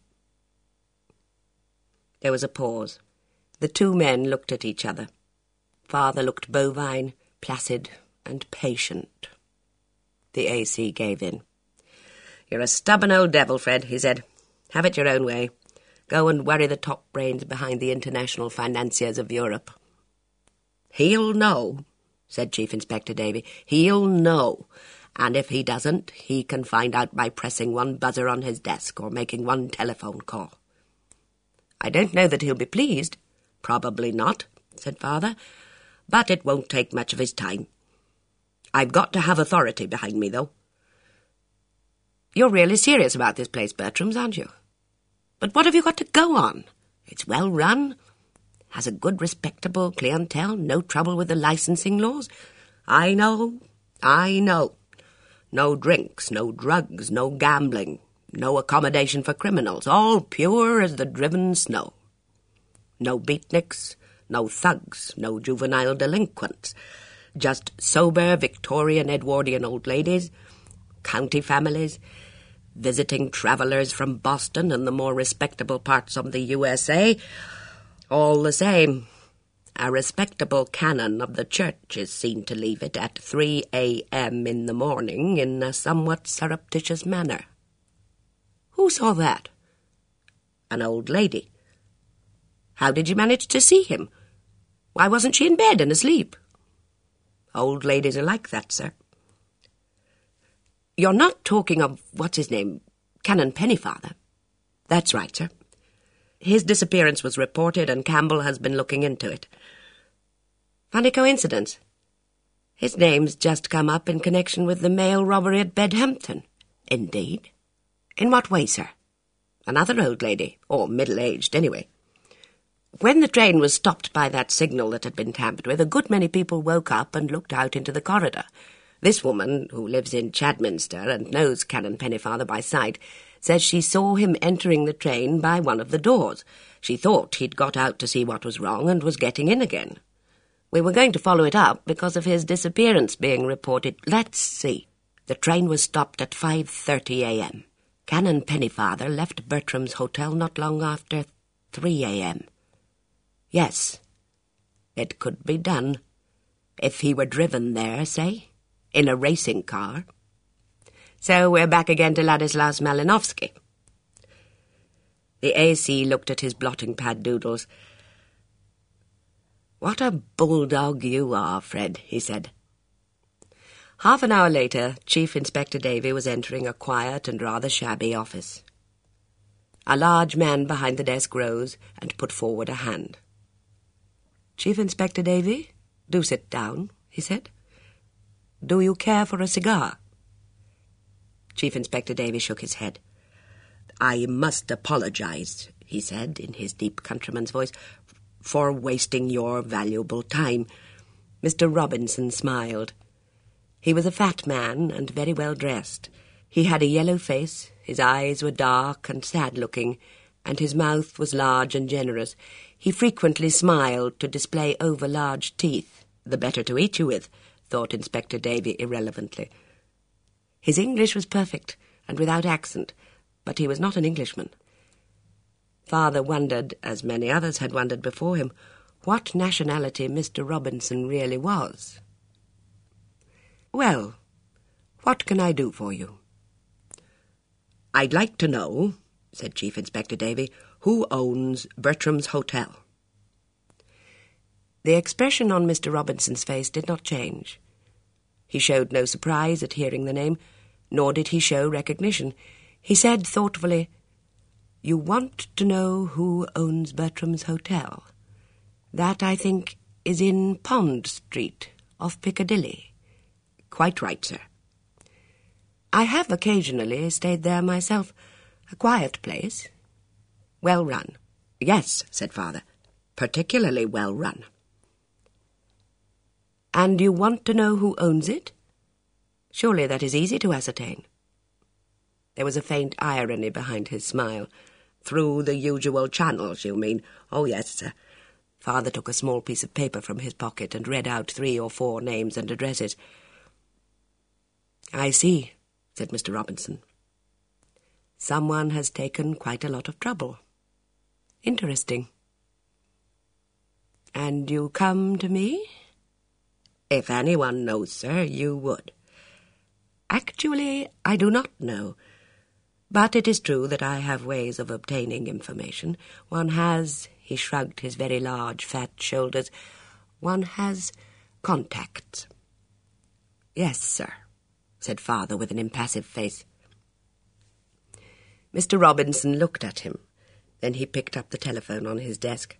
Speaker 2: There was a pause. The two men looked at each other. Father looked bovine, placid, and patient. The A C gave in. You're a stubborn old devil, Fred, he said. Have it your own way. Go and worry the top brains behind the international financiers of Europe. He'll know, said Chief Inspector Davy. He'll know. And if he doesn't, he can find out by pressing one buzzer on his desk or making one telephone call. I don't know that he'll be pleased. Probably not, said Father, but it won't take much of his time. I've got to have authority behind me, though. You're really serious about this place, Bertram's, aren't you? But what have you got to go on? It's well run, has a good, respectable clientele, no trouble with the licensing laws. I know, I know. No drinks, no drugs, no gambling, no accommodation for criminals, all pure as the driven snow. No beatniks, no thugs, no juvenile delinquents, just sober Victorian Edwardian old ladies, county families, visiting travellers from Boston and the more respectable parts of the U S A, all the same. A respectable canon of the church is seen to leave it at three a.m. in the morning in a somewhat surreptitious manner. Who saw that? An old lady. How did you manage to see him? Why wasn't she in bed and asleep? Old ladies are like that, sir. You're not talking of, what's his name, Canon Pennyfather? That's right, sir. His disappearance was reported and Campbell has been looking into it. Funny coincidence. His name's just come up in connection with the mail robbery at Bedhampton. Indeed. In what way, sir? Another old lady, or middle-aged anyway. When the train was stopped by that signal that had been tampered with, a good many people woke up and looked out into the corridor. This woman, who lives in Chadminster and knows Canon Pennyfather by sight, says she saw him entering the train by one of the doors. She thought he'd got out to see what was wrong and was getting in again. We were going to follow it up because of his disappearance being reported. Let's see. The train was stopped at five thirty a.m. Canon Pennyfather left Bertram's Hotel not long after three a.m. Yes, it could be done. If he were driven there, say, in a racing car. So we're back again to Ladislaus Malinowski. The A C looked at his blotting pad doodles. "What a bulldog you are, Fred," he said. Half an hour later, Chief Inspector Davy was entering a quiet and rather shabby office. A large man behind the desk rose and put forward a hand. "Chief Inspector Davy, do sit down," he said. "Do you care for a cigar?" Chief Inspector Davy shook his head. "I must apologize," he said in his deep countryman's voice, "for wasting your valuable time." Mister Robinson smiled. He was a fat man and very well dressed. He had a yellow face, his eyes were dark and sad-looking, and his mouth was large and generous. He frequently smiled to display over-large teeth. "The better to eat you with," thought Inspector Davy irrelevantly. His English was perfect and without accent, but he was not an Englishman. Father wondered, as many others had wondered before him, what nationality Mister Robinson really was. "Well, what can I do for you?" "I'd like to know," said Chief Inspector Davy, "who owns Bertram's Hotel?" The expression on Mister Robinson's face did not change. He showed no surprise at hearing the name, nor did he show recognition. He said thoughtfully, "You want to know who owns Bertram's Hotel? That, I think, is in Pond Street, off Piccadilly." "Quite right, sir." "I have occasionally stayed there myself. A quiet place. Well run." "Yes," said Father, "particularly well run." "And you want to know who owns it? Surely that is easy to ascertain." There was a faint irony behind his smile. "Through the usual channels, you mean?" "Oh, yes, sir." Father took a small piece of paper from his pocket and read out three or four names and addresses. "I see," said Mister Robinson. "Someone has taken quite a lot of trouble. Interesting. And you come to me?" "If anyone knows, sir, you would." "Actually, I do not know. But it is true that I have ways of obtaining information. One has," he shrugged his very large, fat shoulders, "one has contacts." "Yes, sir," said Father with an impassive face. Mister Robinson looked at him. Then he picked up the telephone on his desk.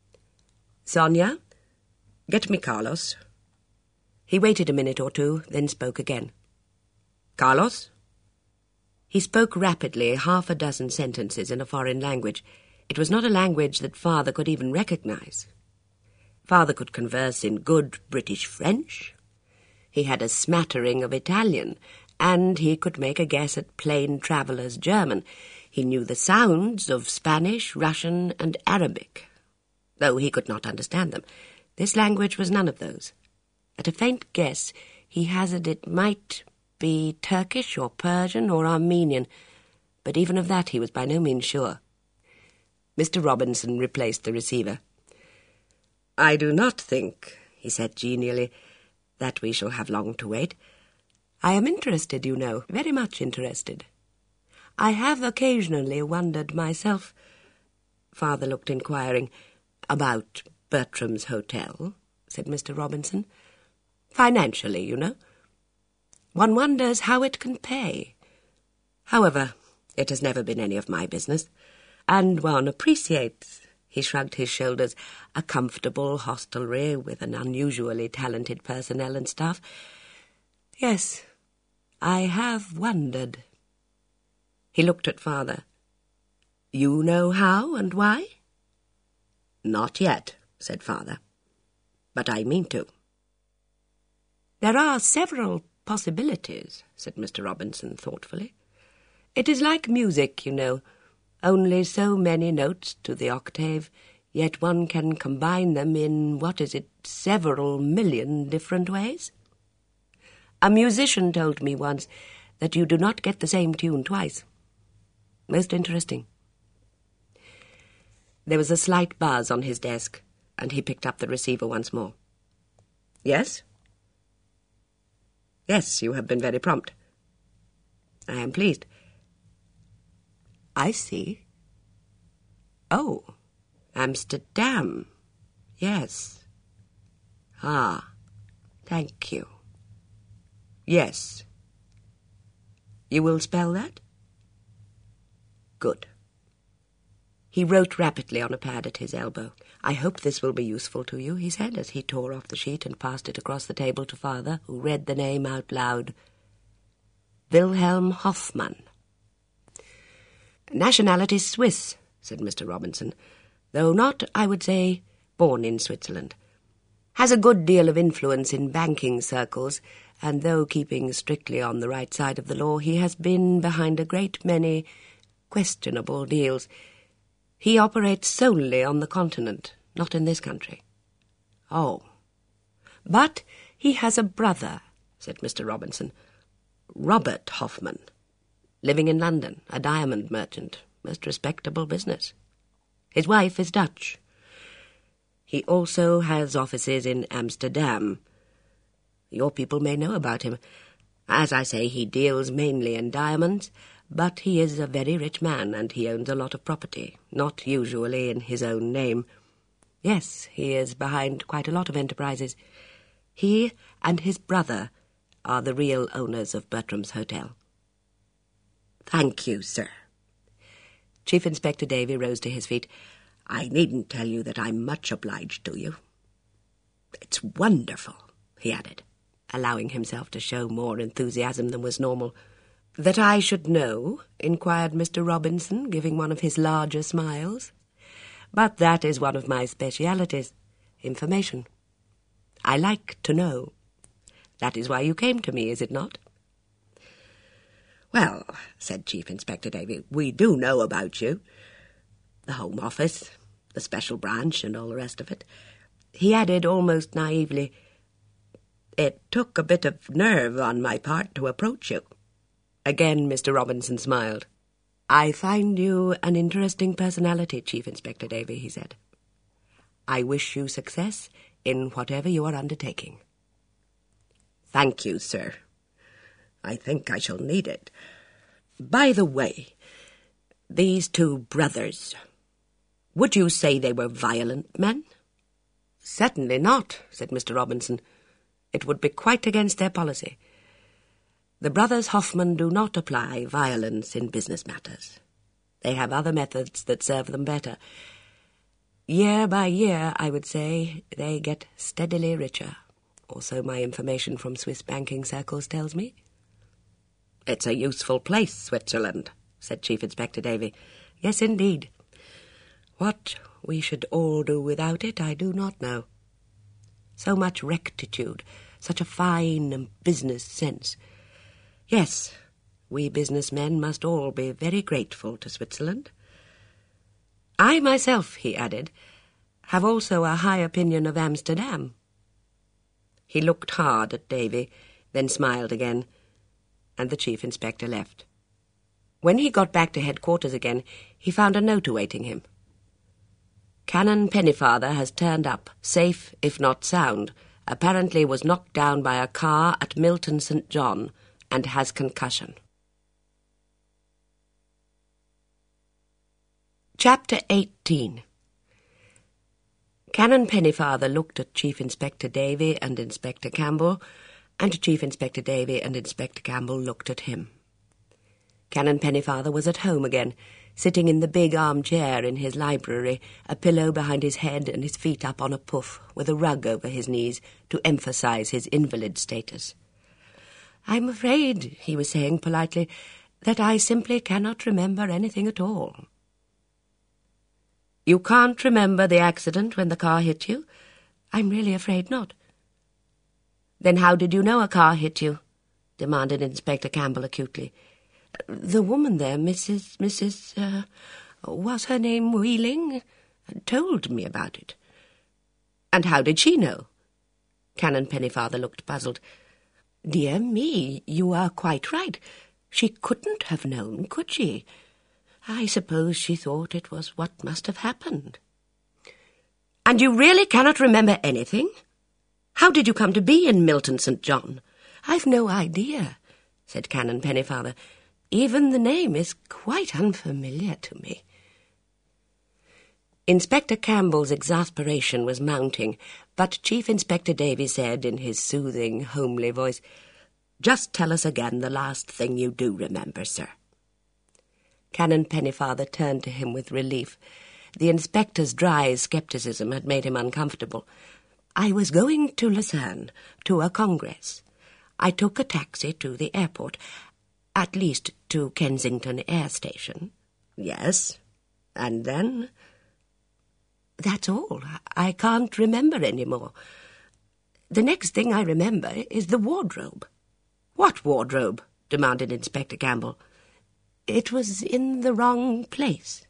Speaker 2: "Sonia, get me Carlos." He waited a minute or two, then spoke again. "Carlos?" He spoke rapidly, half a dozen sentences in a foreign language. It was not a language that Father could even recognize. Father could converse in good British French. He had a smattering of Italian, and he could make a guess at plain traveller's German. He knew the sounds of Spanish, Russian, and Arabic, though he could not understand them. This language was none of those. At a faint guess, he hazarded it might be Turkish or Persian or Armenian, but even of that he was by no means sure. Mister Robinson replaced the receiver. "I do not think," he said genially, "that we shall have long to wait. I am interested, you know, very much interested. I have occasionally wondered myself—" Father looked inquiring. "About Bertram's Hotel," said Mister Robinson. "Financially, you know. One wonders how it can pay. However, it has never been any of my business, and one appreciates," he shrugged his shoulders, "a comfortable hostelry with an unusually talented personnel and staff. Yes, I have wondered." He looked at Father. "You know how and why?" "Not yet," said Father, "but I mean to." "There are several possibilities," said Mister Robinson thoughtfully. "It is like music, you know, only so many notes to the octave, yet one can combine them in, what is it, several million different ways. A musician told me once that you do not get the same tune twice. Most interesting." There was a slight buzz on his desk, and he picked up the receiver once more. "Yes?" Yes, you have been very prompt. I am pleased. I see. Oh, Amsterdam. Yes. Ah, thank you. Yes. You will spell that? Good. He wrote rapidly on a pad at his elbow. I hope this will be useful to you, he said, as he tore off the sheet and passed it across the table to father, who read the name out loud. Wilhelm Hoffmann. Nationality Swiss, said Mister Robinson, though not, I would say, born in Switzerland. Has a good deal of influence in banking circles, and though keeping strictly on the right side of the law, he has been behind a great many questionable deals. He operates solely on the continent, not in this country. Oh. But he has a brother, said Mister Robinson, Robert Hoffmann, living in London, a diamond merchant, most respectable business. His wife is Dutch. He also has offices in Amsterdam. Your people may know about him. As I say, he deals mainly in diamonds, but he is a very rich man, and he owns a lot of property, not usually in his own name. Yes, he is behind quite a lot of enterprises. He and his brother are the real owners of Bertram's Hotel. Thank you, sir. Chief Inspector Davy rose to his feet. I needn't tell you that I'm much obliged to you. It's wonderful, he added, allowing himself to show more enthusiasm than was normal. That I should know, inquired Mister Robinson, giving one of his larger smiles. But that is one of my specialities, information. I like to know. That is why you came to me, is it not? Well, said Chief Inspector Davy, we do know about you. The Home Office, the Special Branch, and all the rest of it. He added almost naively, it took a bit of nerve on my part to approach you. Again Mister Robinson smiled. I find you an interesting personality, Chief Inspector Davy, he said. I wish you success in whatever you are undertaking. Thank you, sir. I think I shall need it. By the way, these two brothers, would you say they were violent men? Certainly not, said Mister Robinson. It would be quite against their policy. The brothers Hoffmann do not apply violence in business matters. They have other methods that serve them better. Year by year, I would say, they get steadily richer, or so my information from Swiss banking circles tells me. It's a useful place, Switzerland, said Chief Inspector Davy. Yes, indeed. What we should all do without it, I do not know. So much rectitude, such a fine business sense. Yes, we businessmen must all be very grateful to Switzerland. I myself, he added, have also a high opinion of Amsterdam. He looked hard at Davy, then smiled again, and the Chief Inspector left. When he got back to headquarters again, he found a note awaiting him. Canon Pennyfather has turned up, safe if not sound, apparently was knocked down by a car at Milton Saint John, and has concussion. Chapter eighteen. Canon Pennyfather looked at Chief Inspector Davy and Inspector Campbell, and Chief Inspector Davy and Inspector Campbell looked at him. Canon Pennyfather was at home again, sitting in the big armchair in his library, a pillow behind his head and his feet up on a puff, with a rug over his knees to emphasize his invalid status. I'm afraid, he was saying politely, that I simply cannot remember anything at all. You can't remember the accident when the car hit you? I'm really afraid not. Then how did you know a car hit you? Demanded Inspector Campbell acutely. The woman there, Missus Missus Uh, was her name Wheeling? Told me about it. And how did she know? Canon Pennyfather looked puzzled. Dear me, you are quite right. She couldn't have known, could she? I suppose she thought it was what must have happened. And you really cannot remember anything? How did you come to be in Milton Saint John? "I've no idea," said Canon Pennyfather. "Even the name is quite unfamiliar to me." Inspector Campbell's exasperation was mounting, but Chief Inspector Davy said in his soothing, homely voice, "Just tell us again the last thing you do remember, sir." Canon Pennyfather turned to him with relief. The inspector's dry scepticism had made him uncomfortable. "I was going to Lucerne, to a congress. I took a taxi to the airport, at least to Kensington Air Station." "Yes, and then?" "That's all. I can't remember any more. The next thing I remember is the wardrobe." "What wardrobe?" demanded Inspector Campbell. "It was in the wrong place."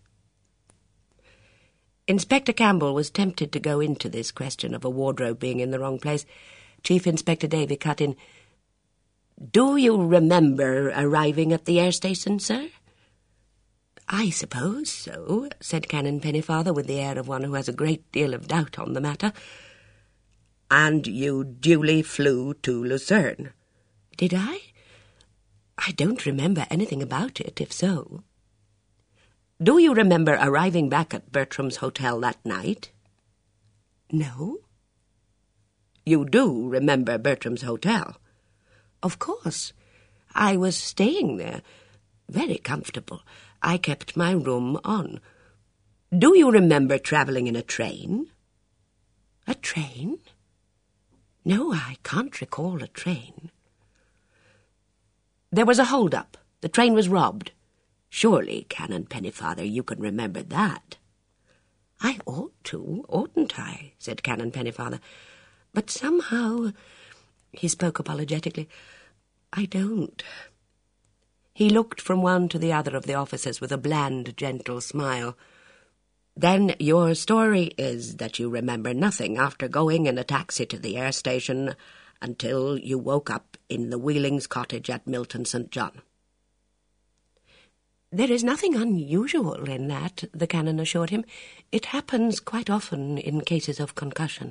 Speaker 2: Inspector Campbell was tempted to go into this question of a wardrobe being in the wrong place. Chief Inspector Davy cut in. "Do you remember arriving at the air station, sir?" "I suppose so," said Canon Pennyfather with the air of one who has a great deal of doubt on the matter. "And you duly flew to Lucerne?" "Did I? I don't remember anything about it, if so." "Do you remember arriving back at Bertram's hotel that night?" "No." "You do remember Bertram's hotel?" "Of course. I was staying there. Very comfortable. I kept my room on." "Do you remember travelling in a train?" "A train? No, I can't recall a train." "There was a hold-up. The train was robbed. Surely, Canon Pennyfather, you can remember that." "I ought to, oughtn't I?" said Canon Pennyfather. "But somehow," he spoke apologetically, "I don't." He looked from one to the other of the officers with a bland, gentle smile. "Then your story is that you remember nothing after going in a taxi to the air station until you woke up in the Wheelings' cottage at Milton Saint John." "There is nothing unusual in that," the canon assured him. "It happens quite often in cases of concussion."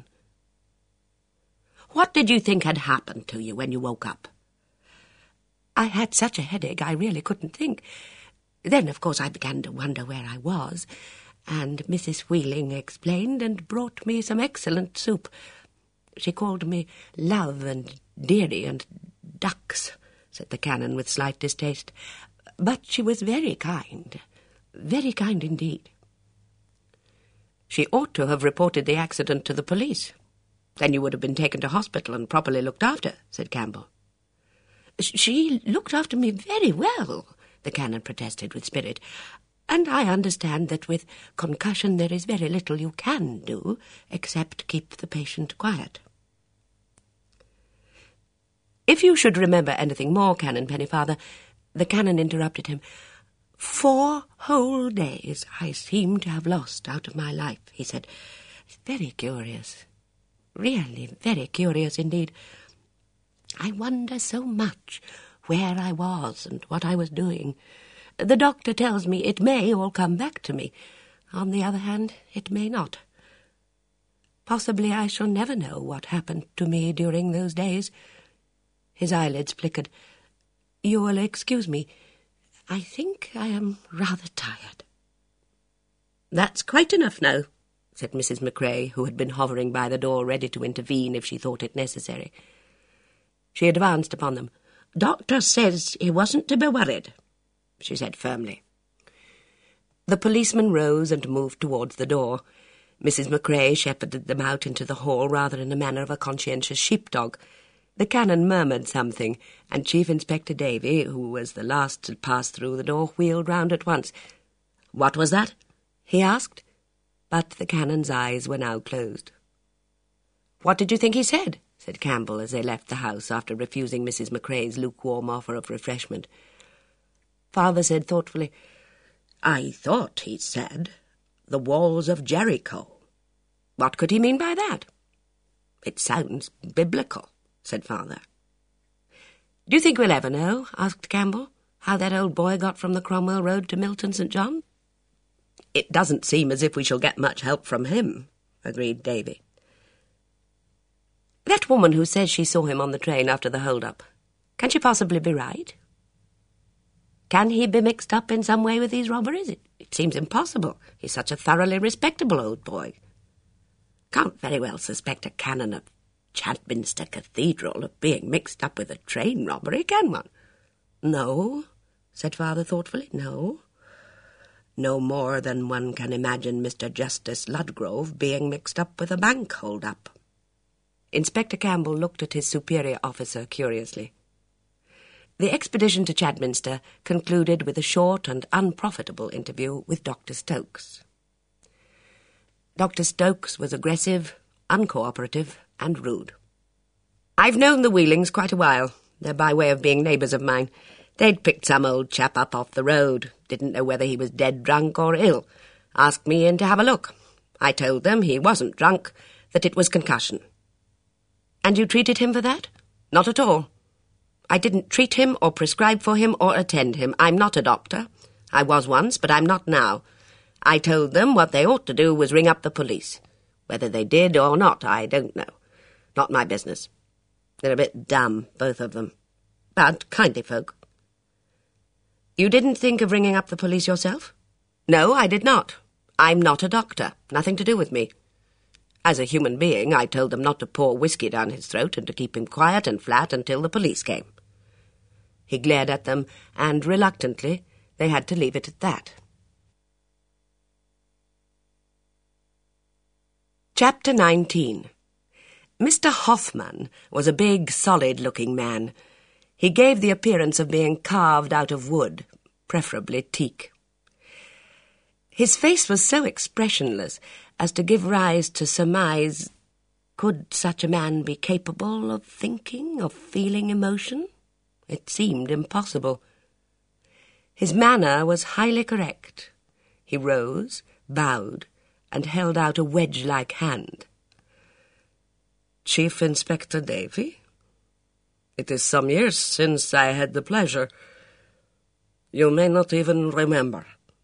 Speaker 2: "What did you think had happened to you when you woke up?" "I had such a headache I really couldn't think. Then, of course, I began to wonder where I was, and Missus Wheeling explained and brought me some excellent soup. She called me Love and Dearie and Ducks," said the canon with slight distaste. "But she was very kind, very kind indeed." "She ought to have reported the accident to the police. Then you would have been taken to hospital and properly looked after," said Campbell. "She looked after me very well," the canon protested with spirit. "And I understand that with concussion there is very little you can do except keep the patient quiet." "If you should remember anything more, Canon Pennyfather," the canon interrupted him. "Four whole days I seem to have lost out of my life," he said. "It's very curious, really very curious indeed. I wonder so much where I was and what I was doing. The doctor tells me it may all come back to me. On the other hand, it may not. Possibly I shall never know what happened to me during those days." His eyelids flickered. "You will excuse me. I think I am rather tired." "That's quite enough now," said Missus Macrae, who had been hovering by the door ready to intervene if she thought it necessary. She advanced upon them. "Doctor says he wasn't to be worried," she said firmly. The policeman rose and moved towards the door. Missus Macrae shepherded them out into the hall rather in the manner of a conscientious sheepdog. The canon murmured something, and Chief Inspector Davy, who was the last to pass through the door, wheeled round at once. "What was that?" he asked, but the canon's eyes were now closed. "What did you think he said?" said Campbell as they left the house after refusing Missus Macrae's lukewarm offer of refreshment. Father said thoughtfully, "I thought he said the walls of Jericho." "What could he mean by that?" "It sounds biblical," said Father. "Do you think we'll ever know," asked Campbell, "how that old boy got from the Cromwell Road to Milton Saint John?" "It doesn't seem as if we shall get much help from him," agreed Davy. "That woman who says she saw him on the train after the hold-up, Can she possibly be right? Can he be mixed up in some way with these robberies? It, it seems impossible. He's such a thoroughly respectable old boy. Can't very well suspect a canon of Chadminster Cathedral of being mixed up with a train robbery, can one? No, said Father thoughtfully, no. No more than one can imagine Mister Justice Ludgrove being mixed up with a bank hold-up. Inspector Campbell looked at his superior officer curiously. The expedition to Chadminster concluded with a short and unprofitable interview with Doctor Stokes. Doctor Stokes was aggressive, uncooperative, and rude. I've known the Wheelings quite a while. They're by way of being neighbours of mine. They'd picked some old chap up off the road, didn't know whether he was dead drunk or ill. Asked me in to have a look. I told them he wasn't drunk, that it was concussion. And you treated him for that? Not at all. I didn't treat him or prescribe for him or attend him. I'm not a doctor. I was once, but I'm not now. I told them what they ought to do was ring up the police. Whether they did or not, I don't know. Not my business. They're a bit dumb, both of them. But kindly folk. You didn't think of ringing up the police yourself? No, I did not. I'm not a doctor. Nothing to do with me. As a human being, I told them not to pour whiskey down his throat and to keep him quiet and flat until the police came. He glared at them, and reluctantly they had to leave it at that. Chapter nineteen. Mister Hoffman was a big, solid-looking man. He gave the appearance of being carved out of wood, preferably teak. His face was so expressionless as to give rise to surmise, could such a man be capable of thinking, of feeling emotion? It seemed impossible. His manner was highly correct. He rose, bowed, and held out a wedge-like hand. Chief Inspector Davy? It is some years since I had the pleasure. You may not even remember.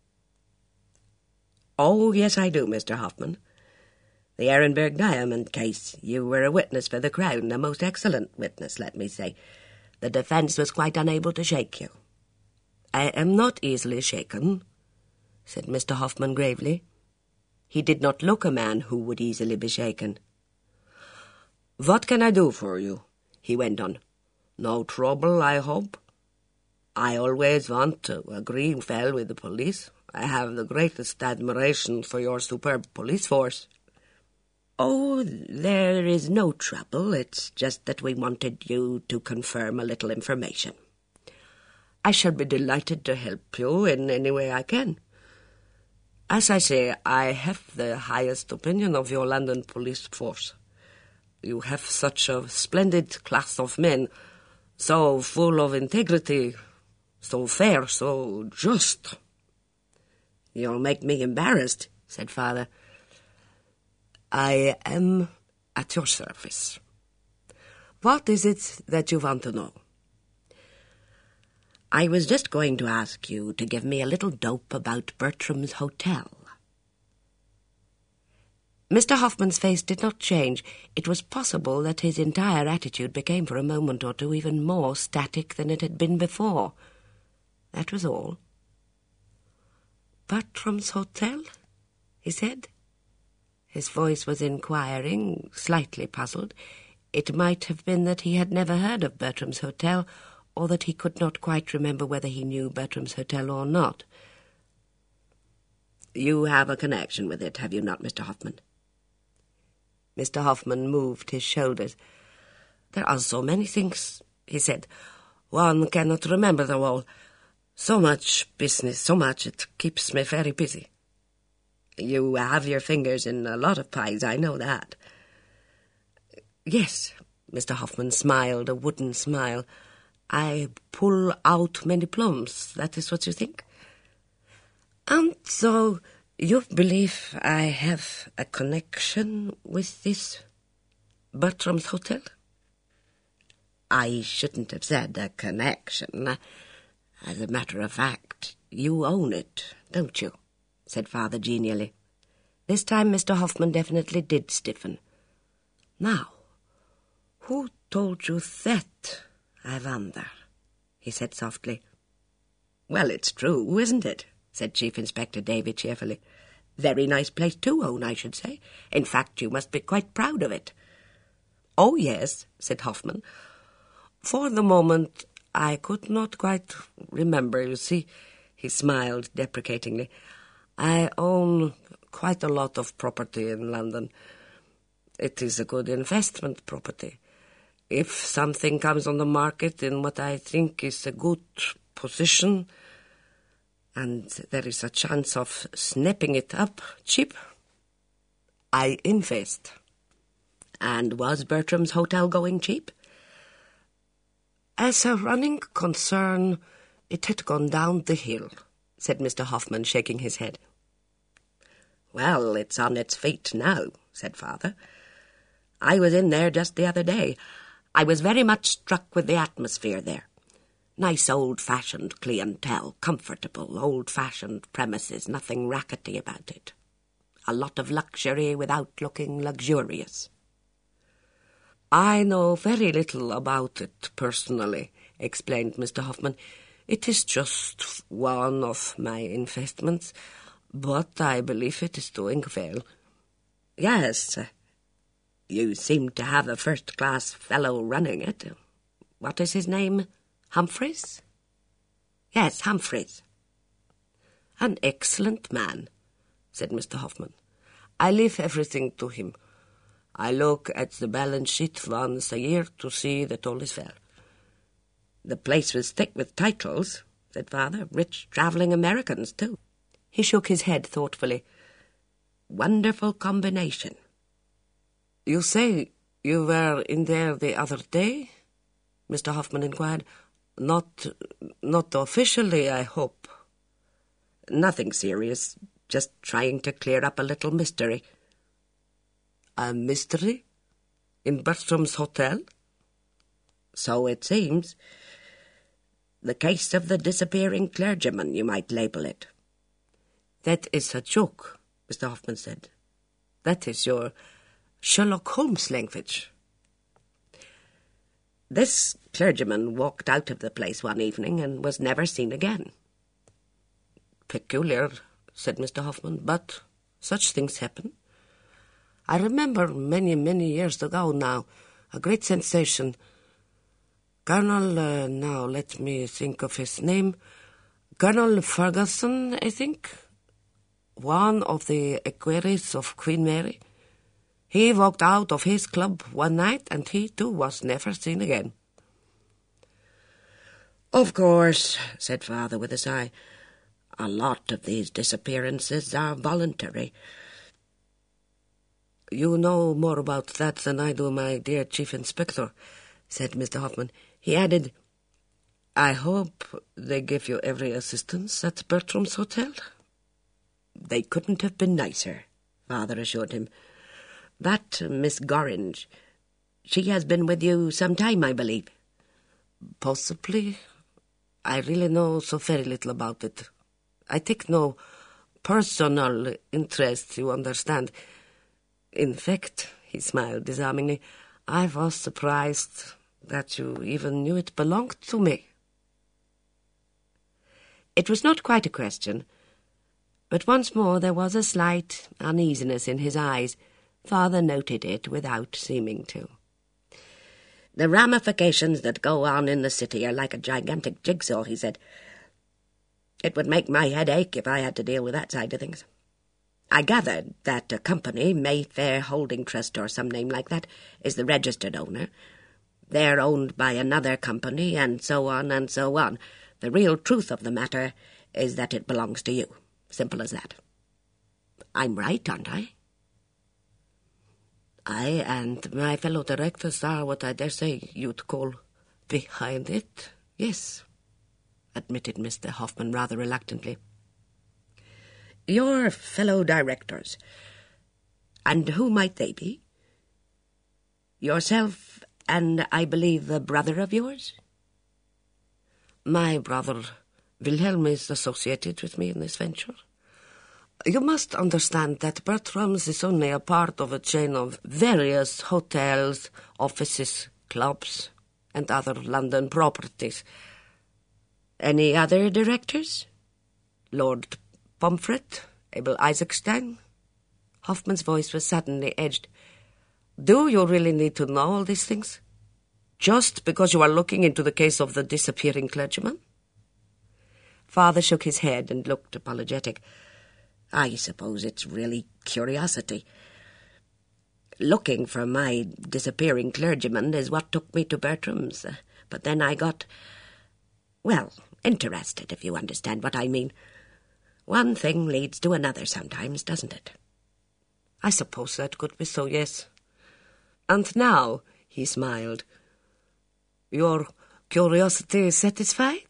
Speaker 2: Oh, yes, I do, Mister Hoffman. The Ehrenberg diamond case. You were a witness for the Crown, a most excellent witness, let me say. The defence was quite unable to shake you. I am not easily shaken, said Mister Hoffman gravely. He did not look a man who would easily be shaken. What can I do for you? He went on. No trouble, I hope? I always want to agree well with the police. I have the greatest admiration for your superb police force. Oh, there is no trouble. It's just that we wanted you to confirm a little information. I shall be delighted to help you in any way I can. As I say, I have the highest opinion of your London police force. You have such a splendid class of men, so full of integrity, so fair, so just. You'll make me embarrassed, said Father. I am at your service. What is it that you want to know? I was just going to ask you to give me a little dope about Bertram's Hotel. Mister Hoffman's face did not change. It was possible that his entire attitude became for a moment or two even more static than it had been before. That was all. Bertram's Hotel? He said. His voice was inquiring, slightly puzzled. It might have been that he had never heard of Bertram's Hotel, or that he could not quite remember whether he knew Bertram's Hotel or not. You have a connection with it, have you not, Mister Hoffman? Mister Hoffman moved his shoulders. There are so many things, he said. One cannot remember them all. So much business, so much, it keeps me very busy. You have your fingers in a lot of pies, I know that. Yes, Mister Hoffman smiled, a wooden smile. I pull out many plums, that is what you think? And so you believe I have a connection with this Bertram's Hotel? I shouldn't have said a connection. As a matter of fact, you own it, don't you? Said Father genially. This time Mister Hoffman definitely did stiffen. Now, who told you that? I wonder, he said softly. Well, it's true, isn't it? Said Chief Inspector Davy cheerfully. Very nice place to own, I should say. In fact, you must be quite proud of it. Oh, yes, said Hoffman. For the moment, I could not quite remember, you see. He smiled deprecatingly. I own quite a lot of property in London. It is a good investment property. If something comes on the market in what I think is a good position, and there is a chance of snapping it up cheap, I invest. And was Bertram's hotel going cheap? As a running concern, it had gone down the hill, said Mister Hoffman, shaking his head. Well, it's on its feet now, said Father. I was in there just the other day. I was very much struck with the atmosphere there. Nice old-fashioned clientele, comfortable, old-fashioned premises, nothing rackety about it. A lot of luxury without looking luxurious. I know very little about it personally, explained Mister Hoffman. It is just one of my investments, but I believe it is doing well. Yes, you seem to have a first-class fellow running it. What is his name? Humphreys? Yes, Humphreys. An excellent man, said Mister Hoffman. I leave everything to him. I look at the balance sheet once a year to see that all is well. The place was thick with titles, said Father. Rich travelling Americans, too. He shook his head thoughtfully. Wonderful combination. You say you were in there the other day? Mister Hoffman inquired. Not, not officially, I hope. Nothing serious, just trying to clear up a little mystery. A mystery? In Bertram's hotel? So it seems. The case of the disappearing clergyman, you might label it. That is a joke, Mister Hoffman said. That is your Sherlock Holmes language. This clergyman walked out of the place one evening and was never seen again. Peculiar, said Mister Hoffman, but such things happen. I remember many, many years ago now, a great sensation. Colonel, uh, now let me think of his name, Colonel Ferguson, I think, one of the equerries of Queen Mary. He walked out of his club one night, and he, too, was never seen again. Of course, said Father with a sigh, a lot of these disappearances are voluntary. You know more about that than I do, my dear Chief Inspector, said Mister Hoffman. He added, I hope they give you every assistance at Bertram's Hotel? They couldn't have been nicer, Father assured him. That Miss Gorringe, she has been with you some time, I believe. Possibly. I really know so very little about it. I take no personal interest, you understand. In fact, he smiled disarmingly, I was surprised that you even knew it belonged to me. It was not quite a question, but once more there was a slight uneasiness in his eyes. Father noted it without seeming to. The ramifications that go on in the city are like a gigantic jigsaw, he said. It would make my head ache if I had to deal with that side of things. I gathered that a company, Mayfair Holding Trust or some name like that, is the registered owner. They're owned by another company, and so on and so on. The real truth of the matter is that it belongs to you. Simple as that. I'm right, aren't I? I and my fellow directors are what I dare say you'd call behind it. Yes, admitted Mister Hoffman rather reluctantly. Your fellow directors. And who might they be? Yourself and, I believe, a brother of yours? My brother Wilhelm is associated with me in this venture. You must understand that Bertram's is only a part of a chain of various hotels, offices, clubs, and other London properties. Any other directors? Lord Pomfret, Abel Isaacstein? Hoffman's voice was suddenly edged. Do you really need to know all these things? Just because you are looking into the case of the disappearing clergyman? Father shook his head and looked apologetic. I suppose it's really curiosity. Looking for my disappearing clergyman is what took me to Bertram's. But then I got, well, interested, if you understand what I mean. One thing leads to another sometimes, doesn't it? I suppose that could be so, yes. And now, he smiled, your curiosity is satisfied?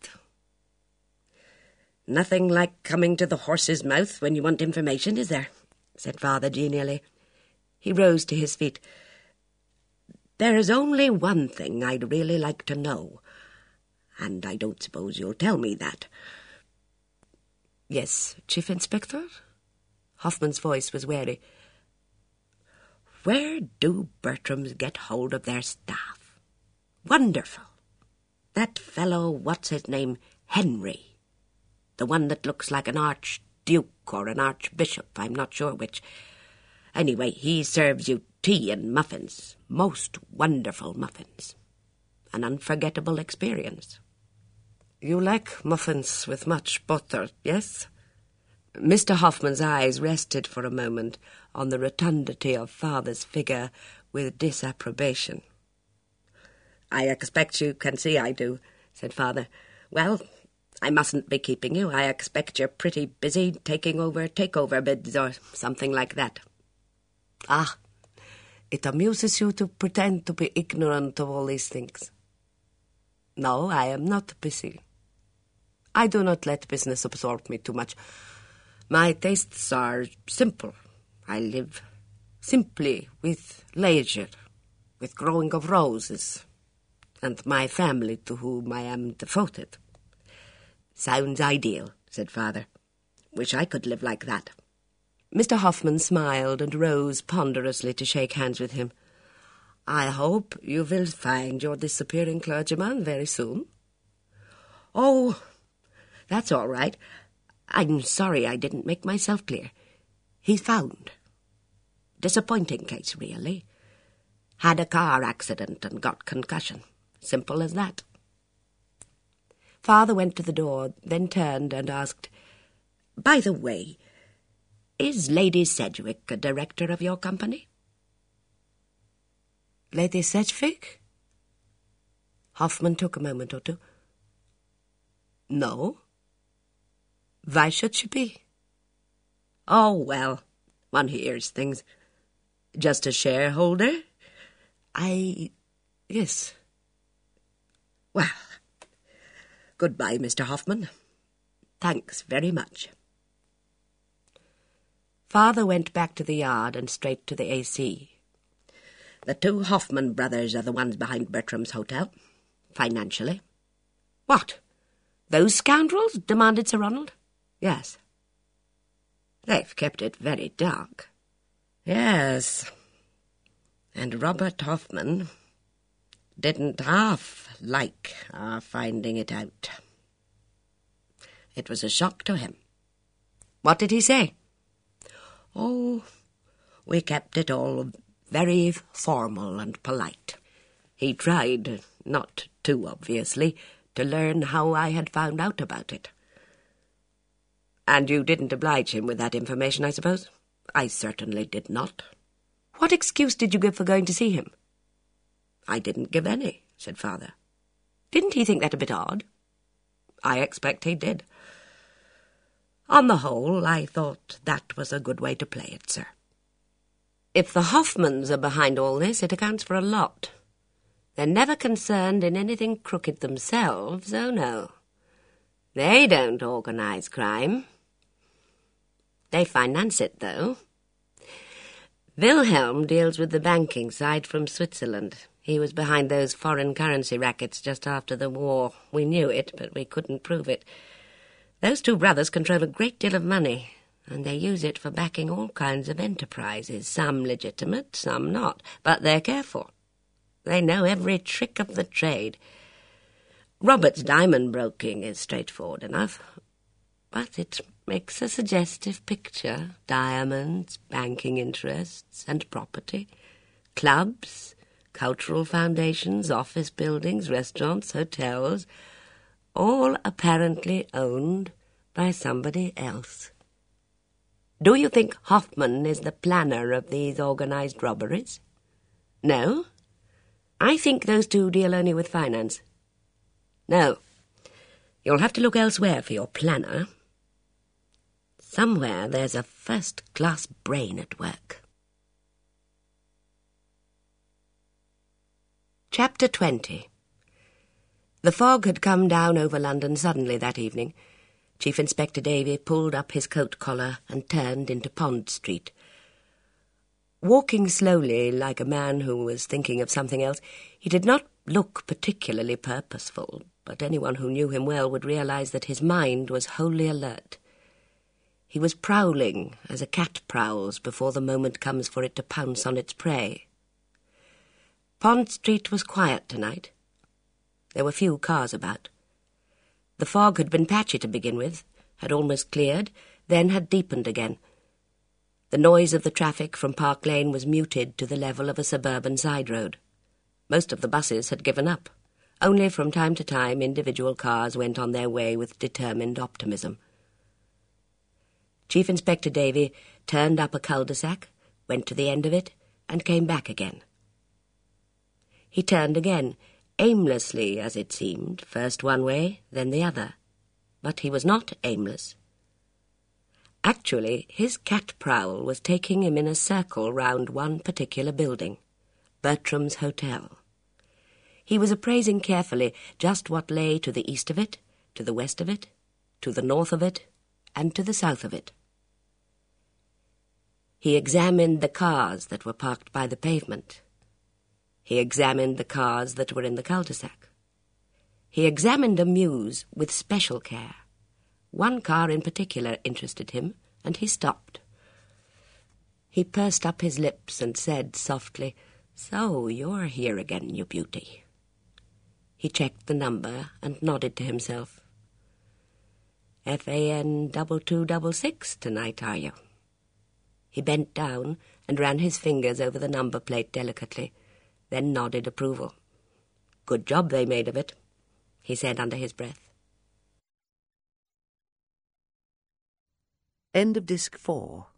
Speaker 2: Nothing like coming to the horse's mouth when you want information, is there? Said Father genially. He rose to his feet. There is only one thing I'd really like to know, and I don't suppose you'll tell me that. Yes, Chief Inspector? Hoffman's voice was wary. Where do Bertrams get hold of their staff? Wonderful. That fellow, what's his name, Henry. The one that looks like an archduke or an archbishop, I'm not sure which. Anyway, he serves you tea and muffins. Most wonderful muffins. An unforgettable experience. You like muffins with much butter, yes? Mister Hoffman's eyes rested for a moment on the rotundity of Father's figure with disapprobation. I expect you can see I do, said Father. Well, I mustn't be keeping you. I expect you're pretty busy taking over takeover bids or something like that. Ah, it amuses you to pretend to be ignorant of all these things. No, I am not busy. I do not let business absorb me too much. My tastes are simple. I live simply with leisure, with growing of roses, and my family to whom I am devoted. Sounds ideal, said Father. Wish I could live like that. Mister Hoffman smiled and rose ponderously to shake hands with him. I hope you will find your disappearing clergyman very soon. Oh, that's all right. I'm sorry I didn't make myself clear. He's found. Disappointing case, really. Had a car accident and got concussion. Simple as that. Father went to the door, then turned and asked, By the way, is Lady Sedgwick a director of your company? Lady Sedgwick? Hoffman took a moment or two. No. Why should she be? Oh, well, one hears things. Just a shareholder? I... yes. Well, goodbye, Mister Hoffman. Thanks very much. Father went back to the yard and straight to the A C. The two Hoffman brothers are the ones behind Bertram's hotel, financially. What? Those scoundrels? Demanded Sir Ronald. Yes. They've kept it very dark. Yes. And Robert Hoffman didn't half like our finding it out. It was a shock to him. What did he say? Oh, we kept it all very formal and polite. He tried, not too obviously, to learn how I had found out about it. And you didn't oblige him with that information, I suppose? I certainly did not. What excuse did you give for going to see him? I didn't give any, said Father. Didn't he think that a bit odd? I expect he did. On the whole, I thought that was a good way to play it, sir. If the Hoffmans are behind all this, it accounts for a lot. They're never concerned in anything crooked themselves, oh no. They don't organise crime. They finance it, though. Wilhelm deals with the banking side from Switzerland. He was behind those foreign currency rackets just after the war. We knew it, but we couldn't prove it. Those two brothers control a great deal of money, and they use it for backing all kinds of enterprises, some legitimate, some not, but they're careful. They know every trick of the trade. Robert's diamond broking is straightforward enough, but it makes a suggestive picture. Diamonds, banking interests, and property. Clubs, cultural foundations, office buildings, restaurants, hotels, all apparently owned by somebody else. Do you think Hoffman is the planner of these organized robberies? No? I think those two deal only with finance. No. You'll have to look elsewhere for your planner. Somewhere there's a first-class brain at work. Chapter twenty. The fog had come down over London suddenly that evening. Chief Inspector Davy pulled up his coat collar and turned into Pond Street. Walking slowly, like a man who was thinking of something else, he did not look particularly purposeful, but anyone who knew him well would realize that his mind was wholly alert. He was prowling as a cat prowls before the moment comes for it to pounce on its prey. Pond Street was quiet tonight. There were few cars about. The fog had been patchy to begin with, had almost cleared, then had deepened again. The noise of the traffic from Park Lane was muted to the level of a suburban side road. Most of the buses had given up. Only from time to time individual cars went on their way with determined optimism. Chief Inspector Davy turned up a cul-de-sac, went to the end of it, and came back again. He turned again, aimlessly as it seemed, first one way, then the other. But he was not aimless. Actually, his cat prowl was taking him in a circle round one particular building, Bertram's Hotel. He was appraising carefully just what lay to the east of it, to the west of it, to the north of it, and to the south of it. He examined the cars that were parked by the pavement. He examined the cars that were in the cul-de-sac. He examined a mews with special care. One car in particular interested him, and he stopped. He pursed up his lips and said softly, "So you're here again, you beauty." He checked the number and nodded to himself. F A N double two double six tonight, are you? He bent down and ran his fingers over the number plate delicately, then nodded approval. Good job they made of it, he said under his breath.
Speaker 1: End of Disc four.